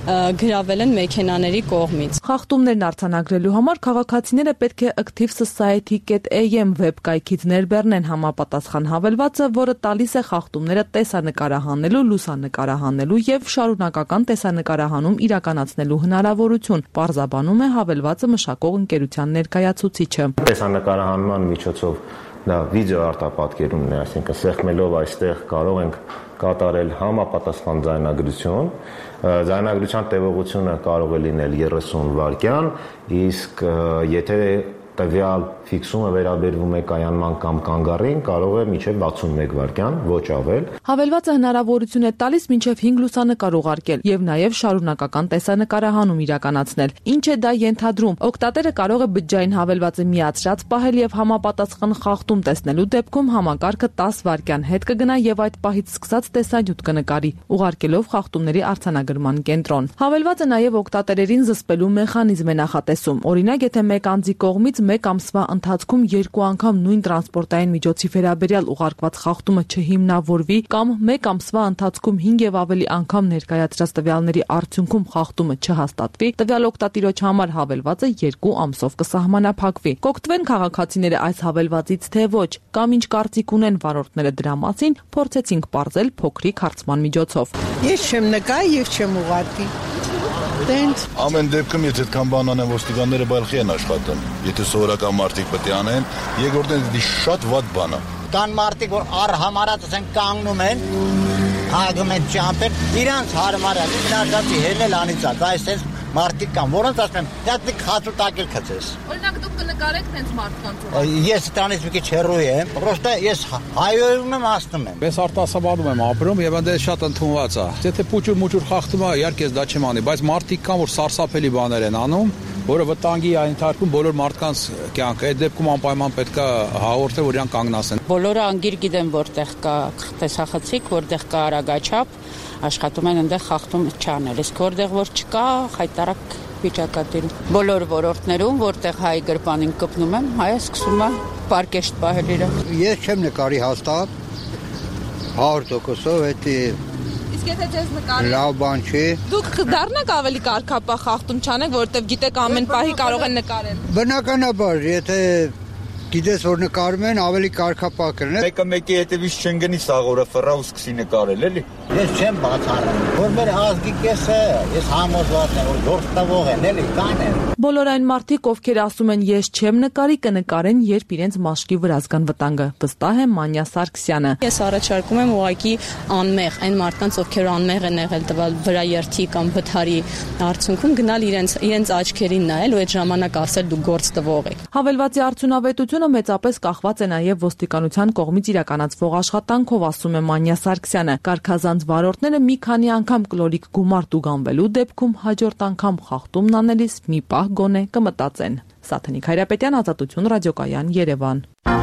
գրավել են մեքենաների կողմից։ Խախտումներն արձանագրելու համար քաղաքացիները պետք է active society dot a m վեբկայքից ներբեռնեն համապատասխան հավելվածը, որը տալիս է խախտումները տեսանկարահանելու, լուսանկարահանելու եւ շարունակական տեսանկարահանում իրականացնելու հնարավորություն, պարզաբանում է հավելվածը մշակող ընկերության ներկայացուցիչը։ Տեսանկարահանման միջոցով դա վիդեո արտապատկերումն է, այսինքն սեղմելով այստեղ կարող ենք կատարել համապատասխան ձայնագրություն, ձայնագրության տևողությունը կարող է լինել երեսուն վայրկյան, իսկ եթե տվյալ ֆիքսումը վերաբերվում է կայանման կամ կանգառին, կարող է մինչև վաթսունմեկ վայրկյան, ոչ ավել։ Հավելվածը հնարավորություն է տալիս մինչև հինգ լուսանկար ուղարկել եւ նաեւ շարունակական տեսանկարահանում իրականացնել։ Ինչ է դա ենթադրում։ Օգտատերը կարող է բջջային հավելվածը միացրած պահել եւ համապատասխան խախտում տեսնելու դեպքում համակարգը տասը վայրկյան հետ կգնա եւ այդ պահից սկսած տեսանյութ կնկարի, ուղարկելով խախտումների արձանագրման կենտրոն։ Հավելվածը նաեւ օգտատերերին զսպելու մեխանիզմ է նախատեսում։ Օրինակ, եթե մեկ անձի կողմից մեկ ամսվա ընթացքում երկու անգամ նույն տրանսպորտային միջոցի վերաբերյալ ուղարկված խախտումը չհիմնավորվի կամ մեկ ամսվա ընթացքում հինգ եւ ավելի անգամ ներկայացրած տվյալների արդյունքում խախտումը չհաստատվի, տվյալ օգտատիրոջ համար հավելվածը երկու ամսով կսահմանափակվի։ Կօգտվեն քաղաքացիները այս հավելվածից թե ոչ, կամ ինչ կարծիք ունեն վարորդները դրա մասին, փորձեցինք պարզել փոքրիկ հարցման միջոցով։ Ես չեմ նկա եւ չեմ ուղարկի։ Դենց ամեն դեպքում եթե այդքան բան անեն ոստիկանները բալխի են աշխատում, եթե սովորական մարդիկ պետք է անեն, երկրորդն դա շատ վատ բան է։ Կան մարդիկ, որ առհամարած ասեն կանգնում են, հագում են ճամփեր, իրանց հարմար է, մնացածի հելնել անիծած, այսպես մարդիկ կան, որոնց ասում եմ, դա դի խացուտակել քծես։ Օրինակ դուք կնկարեք տենց մարդկանց։ Ես դրանից մի քիչ հեռու եմ, պրոստը ես հայոյում եմ, ասում եմ։ Ես արտասահմանում եմ ապրում եւ այնտեղ շատ ընդունված է։ Եթե փուճուր մուճուր խախտում է, իհարկե դա չեմ անի, բայց մարդիկ կան, որ սարսափելի բաներ են անում, որը վտանգի է ենթարկում բոլոր մարդկանց կյանքը։ Այդ դեպքում անպայման պետք է հաղորդել, որ իրան կանգնասեն։ Բոլորը անգիր գիտեն, որտեղ կա տեսախցիկ, որտեղ կա արագաչափ, աշխատում են այնտեղ խախտում չանել։ Իսկ որտեղ որ չկա, հայտարարակ վիճակատիրում։ Բոլոր ոլորտներում, որտեղ հայ գրպանին կպնում եմ, հայը սկսում է պարկեշտ պահել իրը։ Ես չեմ նկարի հաստատ հարյուր տոկոսով, էդի Իսկ եթե ձեզ նկարի լավ բան չի։ Դուք դառնաք ավելի կարգապահ խախտում չանեք, որովհետև գիտեք ամեն պահի կարող են նկարել։ Բնականաբար, եթե գիտես որ նկարում են, ավելի կարգապահ կլինի։ Մեկը մեկի հետևից չեն գնի սաղորը ֆռա ու սկսի նկարել, էլի։ Ես չեմ բացառում, որ մեր ազգի կեսը, ես համոզված եմ, որ գործ տվող են, էլի, կանեն։ Բոլոր այն մարդիկ, ովքեր ասում են ես չեմ նկարի, կնկարեն, երբ իրենց մաշկի վրա զգան վտանգը, վստահ է Մանյա Սարգսյանը։ Ես առաջարկում եմ ուղղակի անմեղ այն մարդկանց, ովքեր անմեղ են եղել տվալ վրա երթի կամ վթարի արդյունքում գնալ իրենց իրենց աչքերին նայել ու այդ ժամանակ ասել դու գործ տվող եք։ Հավելվածի արդյունավետությունը մեծապես կախված է նաև ոստիկանության կողմից իրականացվող աշխատանքով, ասում է Մանյա Սարգսյանը։ Կարգազանց վարորդները մի քանի անգամ կլորիկ գումար տուգանվելու դեպքում հաջորդ անգամ խախտումն անելիս մի պահ գոնե կմտածեն։ Սաթնիկ Հայրապետյան, Ազատություն ռադիոկայան, Երևան։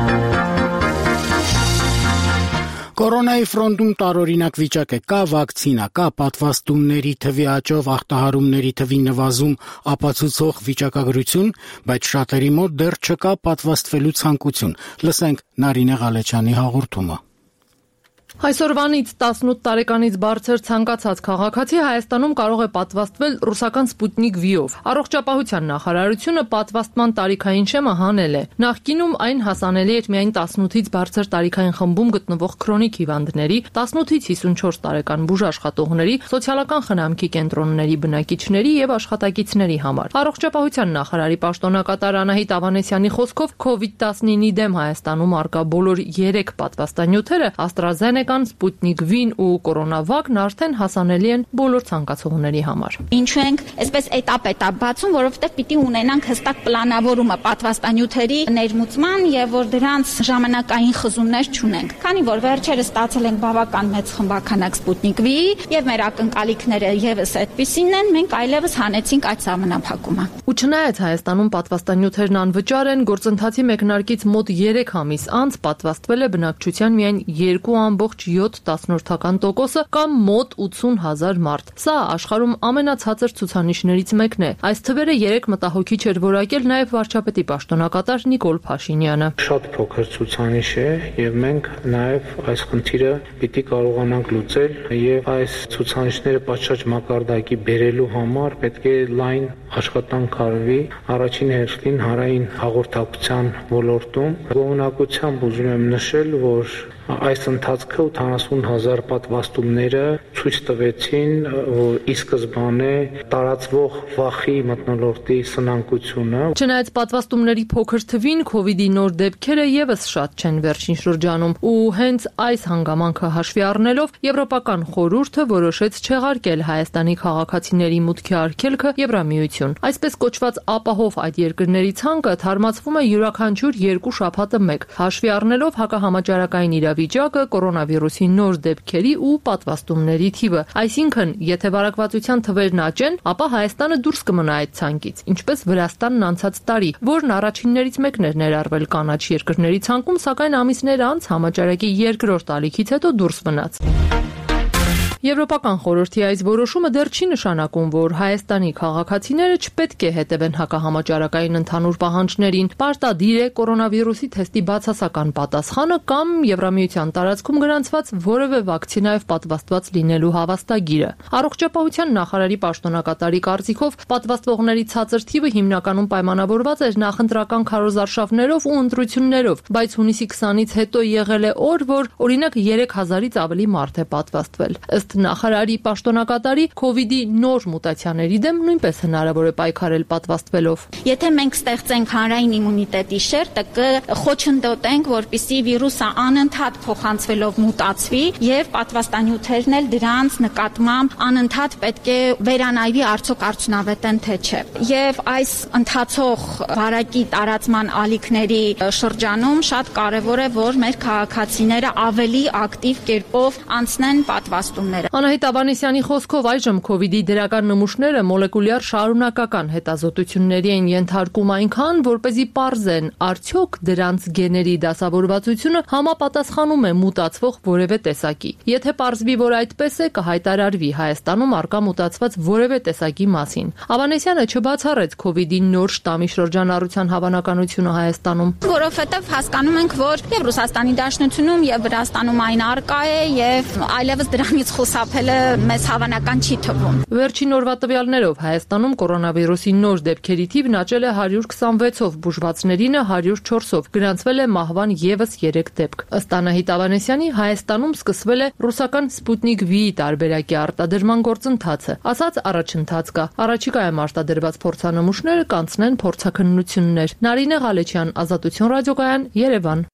Կորոնայի ֆրոնտում տարօրինակ վիճակ է, կա վակցինա, կա պատվաստումների թվի աճով, ախտահարումների թվի նվազում ապացուցող վիճակագրություն, բայց շատերի մոտ դեռ չկա պատվաստվելու ցանկություն։ Լսենք Նարինե Ղալեչյանի հաղորդումը։ Այսօրվանից տասնութ տարեկանից բարձր ցանկացած քաղաքացի Հայաստանում կարող է պատվաստվել ռուսական Սպուտնիկ V-ով։ Առողջապահության նախարարությունը պատվաստման տարիքային շեմը հանել է։ Նախկինում այն հասանելի էր միայն տասնութից բարձր տարիքային խմբում գտնվող քրոնիկ հիվանդների, տասնութից հիսունչորս տարեկան բուժաշխատողների, սոցիալական խնամքի կենտրոնների բնակիչների եւ աշխատակիցների համար։ Առողջապահության նախարարի պաշտոնակատար Անահիտ Ավանեսյանի խոսքով քովիդ տասնինի դեմ Հայաստանում արկա բոլոր երեք պատվաստանյութերը AstraZeneca Սպուտնիկ V-ն ու կորոնավակն արդեն հասանելի են բոլոր ցանկացողների համար։ Ինչու ենք այսպես էտապ-էտապ բացում, որովհետև պիտի ունենանք հստակ պլանավորումը պատվաստանյութերի ներմուծման եւ որ դրանց ժամանակային խզումներ չունենք։ Քանի որ վերջերս ստացել ենք բավական մեծ խմբականակ Սպուտնիկ V եւ մեր ակնկալիքները եւս այդպիսին են, մենք այլևս հանեցինք այդ սահմանափակումը։ Ու չնայած Հայաստանում պատվաստանյութերն անվճար են, գործընթացի մեկնարկից մոտ երեք ամիս անց պատվաստվել է բնակչության միայն երկու ամբողջ յոթ տոկոսը կամ մոտ ութսուն հազար մարդ։ Սա աշխարհում ամենացածր ցուցանիշներից մեկն է։ Այս թվերը երեք մտահոգիչ էր որակել նաև վարչապետի պաշտոնակատար Նիկոլ Փաշինյանը։ Շատ փոքր ցուցանիշ է եւ մենք նաև այս խնդիրը պիտի կարողանանք լուծել եւ այս ցուցանիշները պատշաճ մակարդակի բերելու համար պետք է լայն աշխատանք արվի առաջին հերթին հանրային հաղորդակցության ոլորտում։ Գոհունակությամբ ուզում եմ նշել, որ այս ընթացքը ութանասուն հազար պատվաստումները ցույց տվեցին, որ ի սկզբանե տարածվող վախի մթնոլորտի սնանկությունը։ Չնայած պատվաստումների փոքր թվին, քովիդի նոր դեպքերը եւս շատ չեն վերջին շրջանում, ու հենց այս հանգամանքը հաշվի առնելով Եվրոպական խորհուրդը որոշեց չեղարկել Հայաստանի քաղաքացիների մուտքի արգելքը Եվրամիություն։ Այսպես կոչված ապահով այդ երկրների ցանկը թարմացվում է յուրաքանչյուր երկու շաբաթը մեկ, հաշվի առնելով հակահամաճարակային իրավիճակը, կորոնավիրուսի նոր դեպքերի ու պատվաստումների թիվը։ Այսինքն, եթե վարակվածության թվերն աճեն, ապա Հայաստանը դուրս կմնա այդ ցանկից, ինչպես Վրաստանն անցած տարի, որն առաջիններից մեկն էր ներառվել կանաչ երկրների ցանկում, սակայն ամիսներ անց համաճարակի երկրորդ ալիքից հետո դուրս մնաց։ Եվրոպական խորհրդի այս որոշումը դեռ չի նշանակում, որ Հայաստանի քաղաքացիները չպետք է հետևեն հակահամաճարակային ընդհանուր պահանջներին, պարտադիր է կորոնավիրուսի թեստի բացասական պատասխանը կամ Եվրամիության տարածքում գրանցված որևէ վակցինայով պատվաստված լինելու հավաստագիրը։ Առողջապահության նախարարի պաշտոնակատարի կարծիքով պատվաստվողների ցածր թիվը հիմնականում պայմանավորված էր նախընտրական քարոզարշավներով ու ընտրություններով, բայց հունիսի քսանից հետո եղել է օր, որ օրինակ երեք հազարից ավելի մարդ է պատվաստվել։ Ըստ նախարարի պաշտոնակատարի, քովիդի նոր մուտացիաների դեմ նույնպես հնարավոր է պայքարել պատվաստվելով։ Եթե մենք ստեղծենք հանրային իմունիտետի շերտը, կխոչընդոտենք, որպեսզի վիրուսը անընդհատ փոխանցվելով մուտացվի եւ պատվաստանյութերն էլ դրանց նկատմամբ անընդհատ պետք է վերանայվի արդյոք արդյունավետ են թե չէ։ Եվ այս ընթացող վարակի տարածման ալիքների շրջանում շատ կարեւոր է, որ մեր քաղաքացիները ավելի ակտիվ կերպով անցնեն պատվաստումներ։ Անահիտ Ավանեսյանի խոսքով այժմ քովիդի դրական նմուշները մոլեկուլյար շարունակական հետազոտությունների են ենթարկում այնքան, որպեսզի պարզեն, արդյոք դրանց գեների դասավորվածությունը համապատասխանում է մուտացվող որևէ տեսակի։ Եթե պարզվի, որ այդպես է, կհայտարարվի Հայաստանում առկա մուտացված որևէ տեսակի մասին։ Ավանեսյանը չբացառեց քովիդի նոր շտամի շրջանառության հավանականությունը Հայաստանում, որովհետև հասկանում ենք, որ եւ Ռուսաստանի Դաշնությունում եւ Վրաստանում այն առկա է եւ այլևս դրանից խուսափելը մեզ հավանական չի թվում։ Վերջին օրվա տվյալներով Հայաստանում կորոնավիրուսի նոր դեպքերի թիվն աճել է հարյուր քսանվեցով, բուժվածներինը հարյուր չորսով, գրանցվել է մահվան եւս երեք դեպք։ Ըստ Անահիտ Ավանեսյանի, Հայաստանում սկսվել է ռուսական Սպուտնիկ V-ի տարբերակի արտադրման գործընթացը։ Ասած առաջընթաց կա։ Առաջիկայում արտադրված փորձանմուշները կանցնեն փորձաքննություններ։ Նարինե Ղալեչյան, Ազատություն ռադիոկայան, Երևան։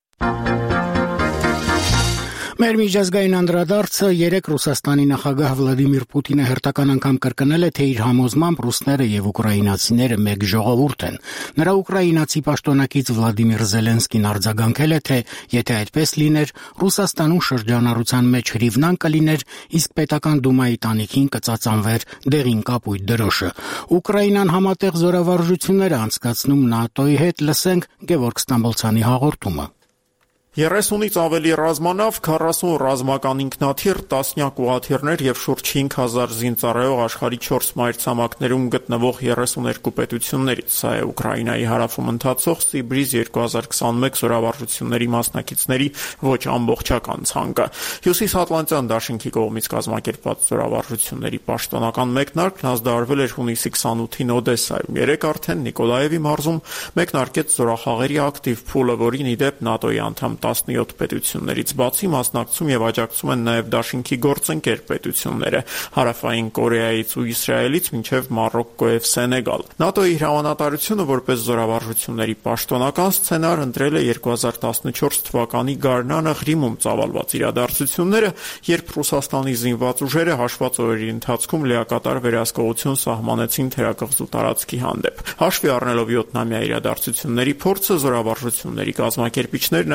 Մեր միջազգային անդրադարձը երեք Ռուսաստանի նախագահ Վլադիմիր Պուտինը հերթական անգամ կրկնել է, թե իր համոզմամբ ռուսները եւ ուկրաինացիները մեկ ժողովուրդ են։ Նրա ուկրաինացի պաշտոնակից Վլադիմիր Զելենսկին արձագանքել է, թե եթե այդպես լիներ, Ռուսաստանում շրջանառության մեջ հրիվնան կլիներ, իսկ պետական դումայի տանիքին կծածանվեր դեղին կապույտ դրոշը։ Ուկրաինան համատեղ զորավարժություններ է անցկացնում ՆԱՏՕ-ի հետ, լսենք Գևորգ Ստամբոլցյանի հաղորդումը։ երեսունից ավելի ռազմանավ, քառասուն ռազմական ինքնաթիռ, տասնյակ ուղաթիռներ եւ շուրջ հինգ հազար զինծառայող աշխարհի չորս մայրցամաքներում գտնվող երեսուներկու պետություններից։ Սա է Ուկրաինայի հարավում ընթացող Սիբրիզ երկու հազար քսանմեկ զորավարժությունների մասնակիցների ոչ ամբողջական ցանկը։ Հյուսիսատլանտյան դաշինքի կողմից կազմակերպված զորավարժությունների պաշտոնական մեկնարկն ազդարվել էր հունիսի քսանութին Օդեսայում։ Երեք արդեն Նիկոլաևի մարզում մեկնարկեց զորախաղերի ակտիվ փուլը, որին ի դեպ ՆԱՏՕ-ի անդամ տասնյոթ պետություններից բացի մասնակցում եւ աջակցում են նաեւ դաշինքի գործընկեր պետությունները՝ Հարավային Կորեայից ու Իսրայելից մինչեւ Մարոկկո եւ Սենեգալ։ ՆԱՏՕ-ի հրամանատարությունը որպես զորավարժությունների պաշտոնական սցենար ընտրել է երկու հազար տասնչորս թվականի գարնանը Ղրիմում ծավալված իրադարձությունները, երբ Ռուսաստանի զինված ուժերը հաշված օրերի ընթացքում լիակատար վերահսկողություն սահմանեցին թերակղզու տարածքի հանդեպ։ Հաշվի առնելով յոթնամյա իրադարձությունների փորձը, զորավարժությունների կազմակերպիչներն այժմ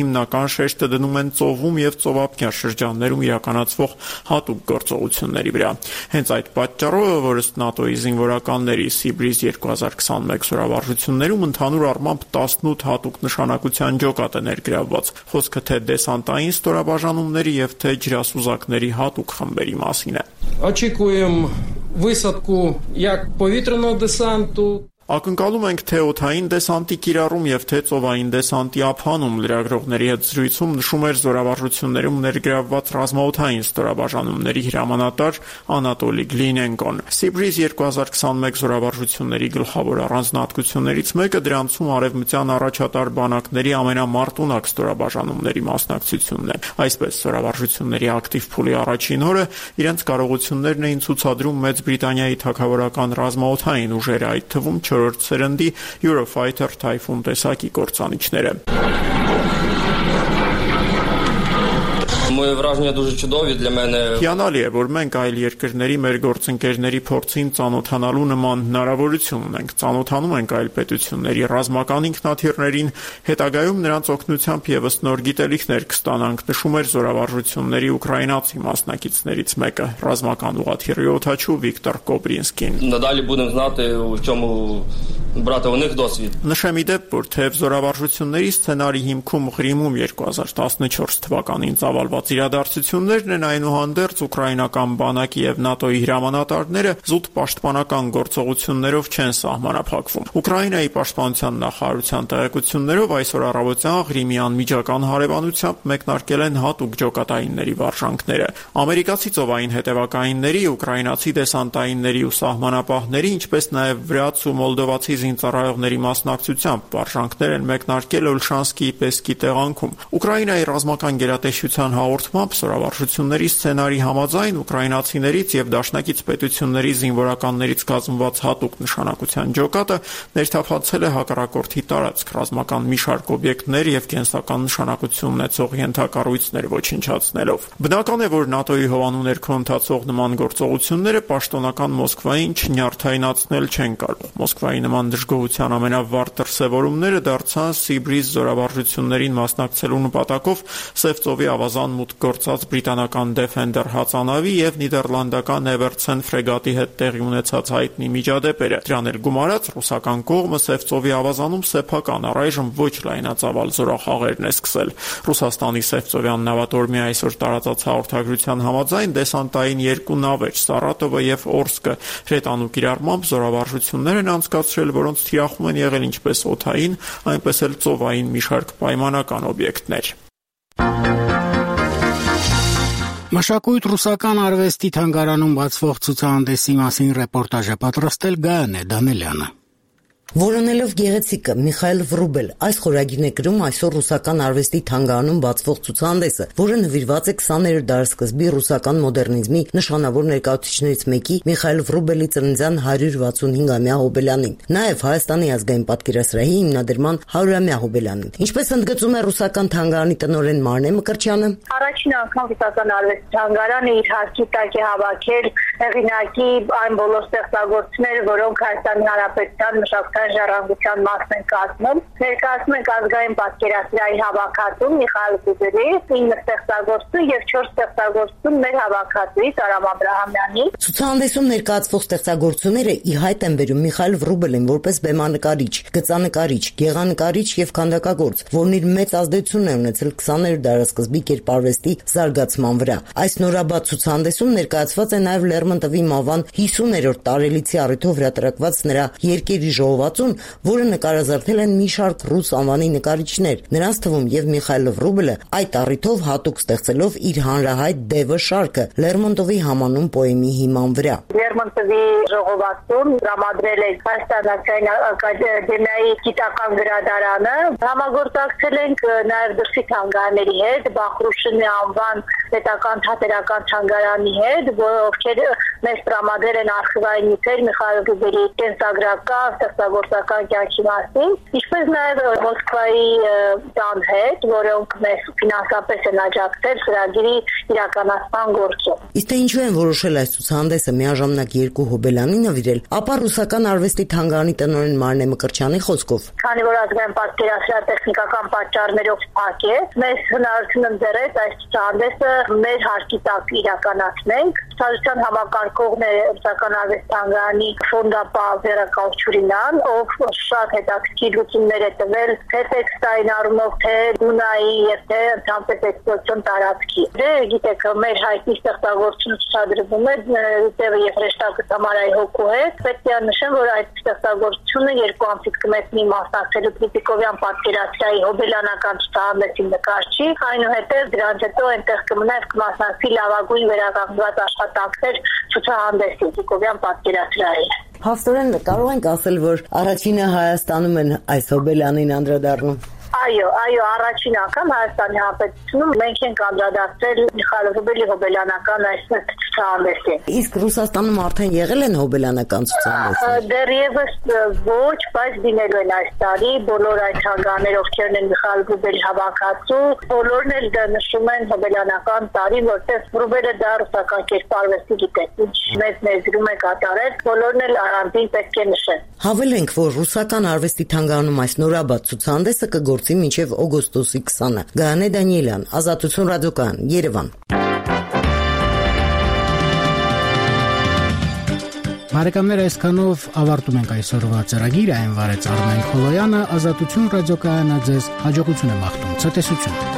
հիմնական շեշտը դնում են ծովում եւ ծովափնյա շրջաններում իրականացվող հատուկ գործողությունների վրա։ Հենց այդ պատճառով, որ ըստ ՆԱՏՕ-ի զինվորականների Սիբրիզ երկու հազար քսանմեկ զորավարժություններում ընդհանուր առմամբ տասնութ հատուկ նշանակության ջոկատ է ներգրավված։ Խոսքը թե դեսանտային ստորաբաժանումների եւ թե ջրասուզակների հատուկ խմբերի մասին է։ Очікуємо висадку як повітряного десанту. Ակնկալում ենք թե օդային դեսանտի կիրառում եւ թե ծովային դեսանտի ափանում լրագրողների հետ զրույցում նշում էր զորավարժություններում ներգրավված ռազմաօդային ստորաբաժանումների հրամանատար Անատոլի Գլինենկոն։ Սիբրիզ երկու հազար քսանմեկ զորավարժությունների գլխավոր առանձնահատկություններից մեկը դրանցում արևմտյան առաջատար բանակների ամենամարտունակ ստորաբաժանումների մասնակցությունն է։ Այսպես զորավարժությունների ակտիվ փուլի առաջին օրը իրենց կարողություններն էին ցուցադրում Մեծ Բրիտանիայի թագավորական ռազմաօդային ուժերը, այդ թվում չորրորդ սերնդի Eurofighter Typhoon տեսակի կործանիչները։ Моє враження дуже чудові для мене. Հիանալի է, որ մենք այլ երկրների մեր գործընկերների փորձին ծանոթանալու նման հնարավորություն ունենք։ Ծանոթանում ենք այլ պետությունների ռազմական ինքնաթիռներին, հետագայում նրանց օգնությամբ եւս նոր գիտելիքներ կստանանք, նշում էր զորավարժությունների ուկրաինացի մասնակիցներից մեկը, ռազմական ուղղաթիռի օդաչու Վիկտոր Կոբրինսկին։ Надалі будемо знати, у чому брати у них досвід. Նշեմ ի դեպ, որ թեև զորավարժությունների սցենարի հիմքում Ղրիմում երկու հազար տասնչորս թվականին ծավալված իրադարձություններն են, այնուհանդերձ ուկրաինական բանակի եւ ՆԱՏՕ-ի հրամանատարները զուտ պաշտպանական գործողություններով չեն սահմանափակվում։ Ուկրաինայի պաշտպանության նախարարության տեղեկություններով այսօր առավոտյան Ղրիմի անմիջական հարևանությամբ մեկնարկել են հատուկ ջոկատայինների վարժանքները։ Ամերիկացի ծովային հետևակայինների, ուկրաինացի դեսանտայինների ու սահմանապահների, ինչպես նաեւ վրաց ու մոլդովացի զինծառայողների մասնակցությամբ վարժանքներ են մեկնարկել Օլշանսկի Պեսկի տեղանքում։ Ուկրաինայի ռազմական գերատեսչության հաղորդմամբ զորավարժությունների սցենարի համաձայն ուկրաինացիներից եւ դաշնակից պետությունների զինվորականներից կազմված հատուկ նշանակության ջոկատը ներթափանցել է հակառակորդի տարածք, ռազմական մի շարք օբյեկտներ եւ կենսական նշանակություն ունեցող ենթակառույցներ ոչնչացնելով։ Բնական է, որ ՆԱՏՕ-ի հովանու ներքո ընթացող նման գործողությունները պաշտոնական Մոսկվային չնյարդայնացնել չեն կարող։ Մոսկվայի նման դժգոհության ամենավառ դրսևորումները դարձան Սիբրիզ զորավարժություններին մասնակցելու նպատակով Սև ծովի ավազան մուտք գործած բրիտանական Defender հածանավի եւ նիդերլանդական Evertsen ֆրեգատի հետ տեղի ունեցած հայտնի միջադեպերը։ Դրան էլ գումարած ռուսական կողմը Սև ծովի ավազանում սեփական առայժմ ոչ լայնածավալ զորախաղերն է սկսել։ Ռուսաստանի Սևծովյան նավատորմի այսօր տարածած հաղորդագրության համաձայն դեսանտային երկու նավեր Սարատովը եւ Օրսկը հրետանու կիրառմամբ զորավարժություններ են անցկացրել, որոնց թիրախում են եղել ինչպես օդային, այնպես էլ ծովային մի շարք պայմանական օբյեկտներ։ Մշակույթ ռուսական արվեստի թանգարանում բացվող ցուցահանդեսի մասին ռեպորտաժը պատրաստել Գայանե Դանելյանը։ Որոնելով գեղեցիկը Միխայել Վրուբել այս խորագիրն է գրում այսօր ռուսական արվեստի թանգարանում բացվող ցուցահանդեսը, որը նվիրված է քսաներորդ դարաշրջանի ռուսական մոդեռնիզմի նշանավոր ներկայացուցիչներից մեկի Միխայել Վրուբելի ծննդյան հարյուր վաթսունհինգամյա հոբելյանին, նաև Հայաստանի ազգային պատկերասրահի հիմնադրման հարյուրամյա հոբելյանին։ Ինչպես ընդգծում է ռուսական թանգարանի տնօրեն Մարնե Մկրտչյանը, առաջին անգամ ռուսական արվեստի թանգարանը իր հարկի տակ է հավաքել հեղինակի այն բոլոր ստեղծագործությունները, որոնք Հայաստանի Հանրապետության մշակութային ժառանգության մասն են կազմում։ Ներկայացնում ենք ազգային պատկերասրահի հավաքածուն Միխայել Վրուբելի, ինը ստեղծագործություն եւ չորս ստեղծագործություն մեր հավաքածուի Արամ Աբրահամյանի։ Ցուցահանդեսում ներկայացվող ստեղծագործությունները ի հայտ են բերում Միխայել Վրուբելին որպես բեմանկարիչ, գծանկարիչ, գեղանկարիչ եւ քանդակագործ, որն իր մեծ ազդեցությունն է ունեցել քսաներորդ դարաշրջանի կերպարվեստի զարգացման վրա։ Այս նորաբաց ցուցահանդեսում ներկայացված է նաեւ Լերմոնտովի Մավան հիսուներորդ տարելիցի առիթով հրատարակված նրա երկերի ժողովածուն, որը նկարազարդել են մի շարք ռուս անվանի նկարիչներ, նրանց թվում եւ Միխայել Վրուբելը, այդ առիթով հատուկ ստեղծելով իր հանրահայտ Դևը շարքը Լերմոնտովի համանուն պոեմի հիման վրա։ Լերմոնտովի ժողովածուն տրամադրել է Հայաստանյան ակադեմիայի գիտական գրադարանը, համագործակցել ենք նաեւ դրսի թանգարանների հետ, Բախրուշինի անվան պետական թատերական թանգարանի հետ, ովքեր մեզ տրամադրել են արխիվային նյութեր Միխայել Վրուբելի կենսագրական, ստեղծագործական կյանքի մասին, ինչպես նաև Մոսկվայի տան հետ, որոնք մեզ ֆինանսապես են աջակցել ծրագրի իրականացման գործում։ Իսկ թե ինչու են որոշել այս ցուցահանդեսը միաժամանակ երկու հոբելանի նվիրել, ապա ռուսական արվեստի թանգարանի տնօրեն Մարինե Մկրտչյանի խոսքով։ Քանի որ ազգային պատկերասրահ-տեխնիկական պատճառներով փակ է, մեզ հնարավորություն ընձեռեց այս ցուցահանդեսը մեր հարկի տակ իրականացնենք։ Ցուցադրության համակարգողն է ռուսական արվեստի թանգարանի ֆոնդապահ Վերա Կավչուրինան, ով շատ հետաքրքիր լուծումներ է տվել թե տեքստային առումով, թե Դունայի եւ թե ընդհանրապես էքսպոզիցիոն տարածքի։ Դե գիտեք, մեր հայտնի ստեղծագործությունը ցուցադրվում է Տևը եւ հրեշտակը Թամարայի հոգու հետ։ Պետք է նշեմ, որ այդ ստեղծագործությունը երկու ամսից կմեկնի մասնակցելու Պրիտիկովյան պատկերասրահի հոբելյանական ցուցահանդեսի նկարչի, այնուհետև դրանից հետո այնտեղ կմնա եւ կմասնակցի լավագույն վերականգնված աշխատանքներ ցուցահանդեսի Պրիտիկովյան պատկերասրահի։ Հաստորեն կարող ենք ասել, որ առաջինը Հայաստանում են այս հոբելյանին անդրադառնում։ Այո, այո, առաջին անգամ Հայաստանի Հանրապետությունում մենք ենք անդրադարձել Միխայել Հոբելի հոբելյանական այս ցուցահանդեսին։ Իսկ Ռուսաստանում արդեն եղել են հոբելյանական ցուցահանդեսներ։ Դեռևս ոչ, բայց դինելու են այս տարի բոլոր այդ թանգարաններ, ովքեր են Միխայել Հոբելի հավաքածու, բոլորն էլ նշում են հոբելյանական տարի, որտեղ Հոբելը դա ռուսական կերպարվեստի գիտեք, ինչ մեծ ներդրում է կատարել, բոլորն էլ առանձին պետք է նշեն։ Հավելենք, որ ռուսական արվեստի թանգարանում այս նորաբաց ցուցահանդեսը կգործի մինչև օգոստոսի քսանը։ Գայանե Դանիելյան, Ազատություն ռադիոկայան, Երևան։ Բարեկամներ, այսքանով ավարտում ենք այսօրվա ծրագիրը, այն վարեց Արմեն Խոլոյանը, Ազատություն ռադիոկայանը ձեզ հաջողություն է մաղթում, ցտեսություն։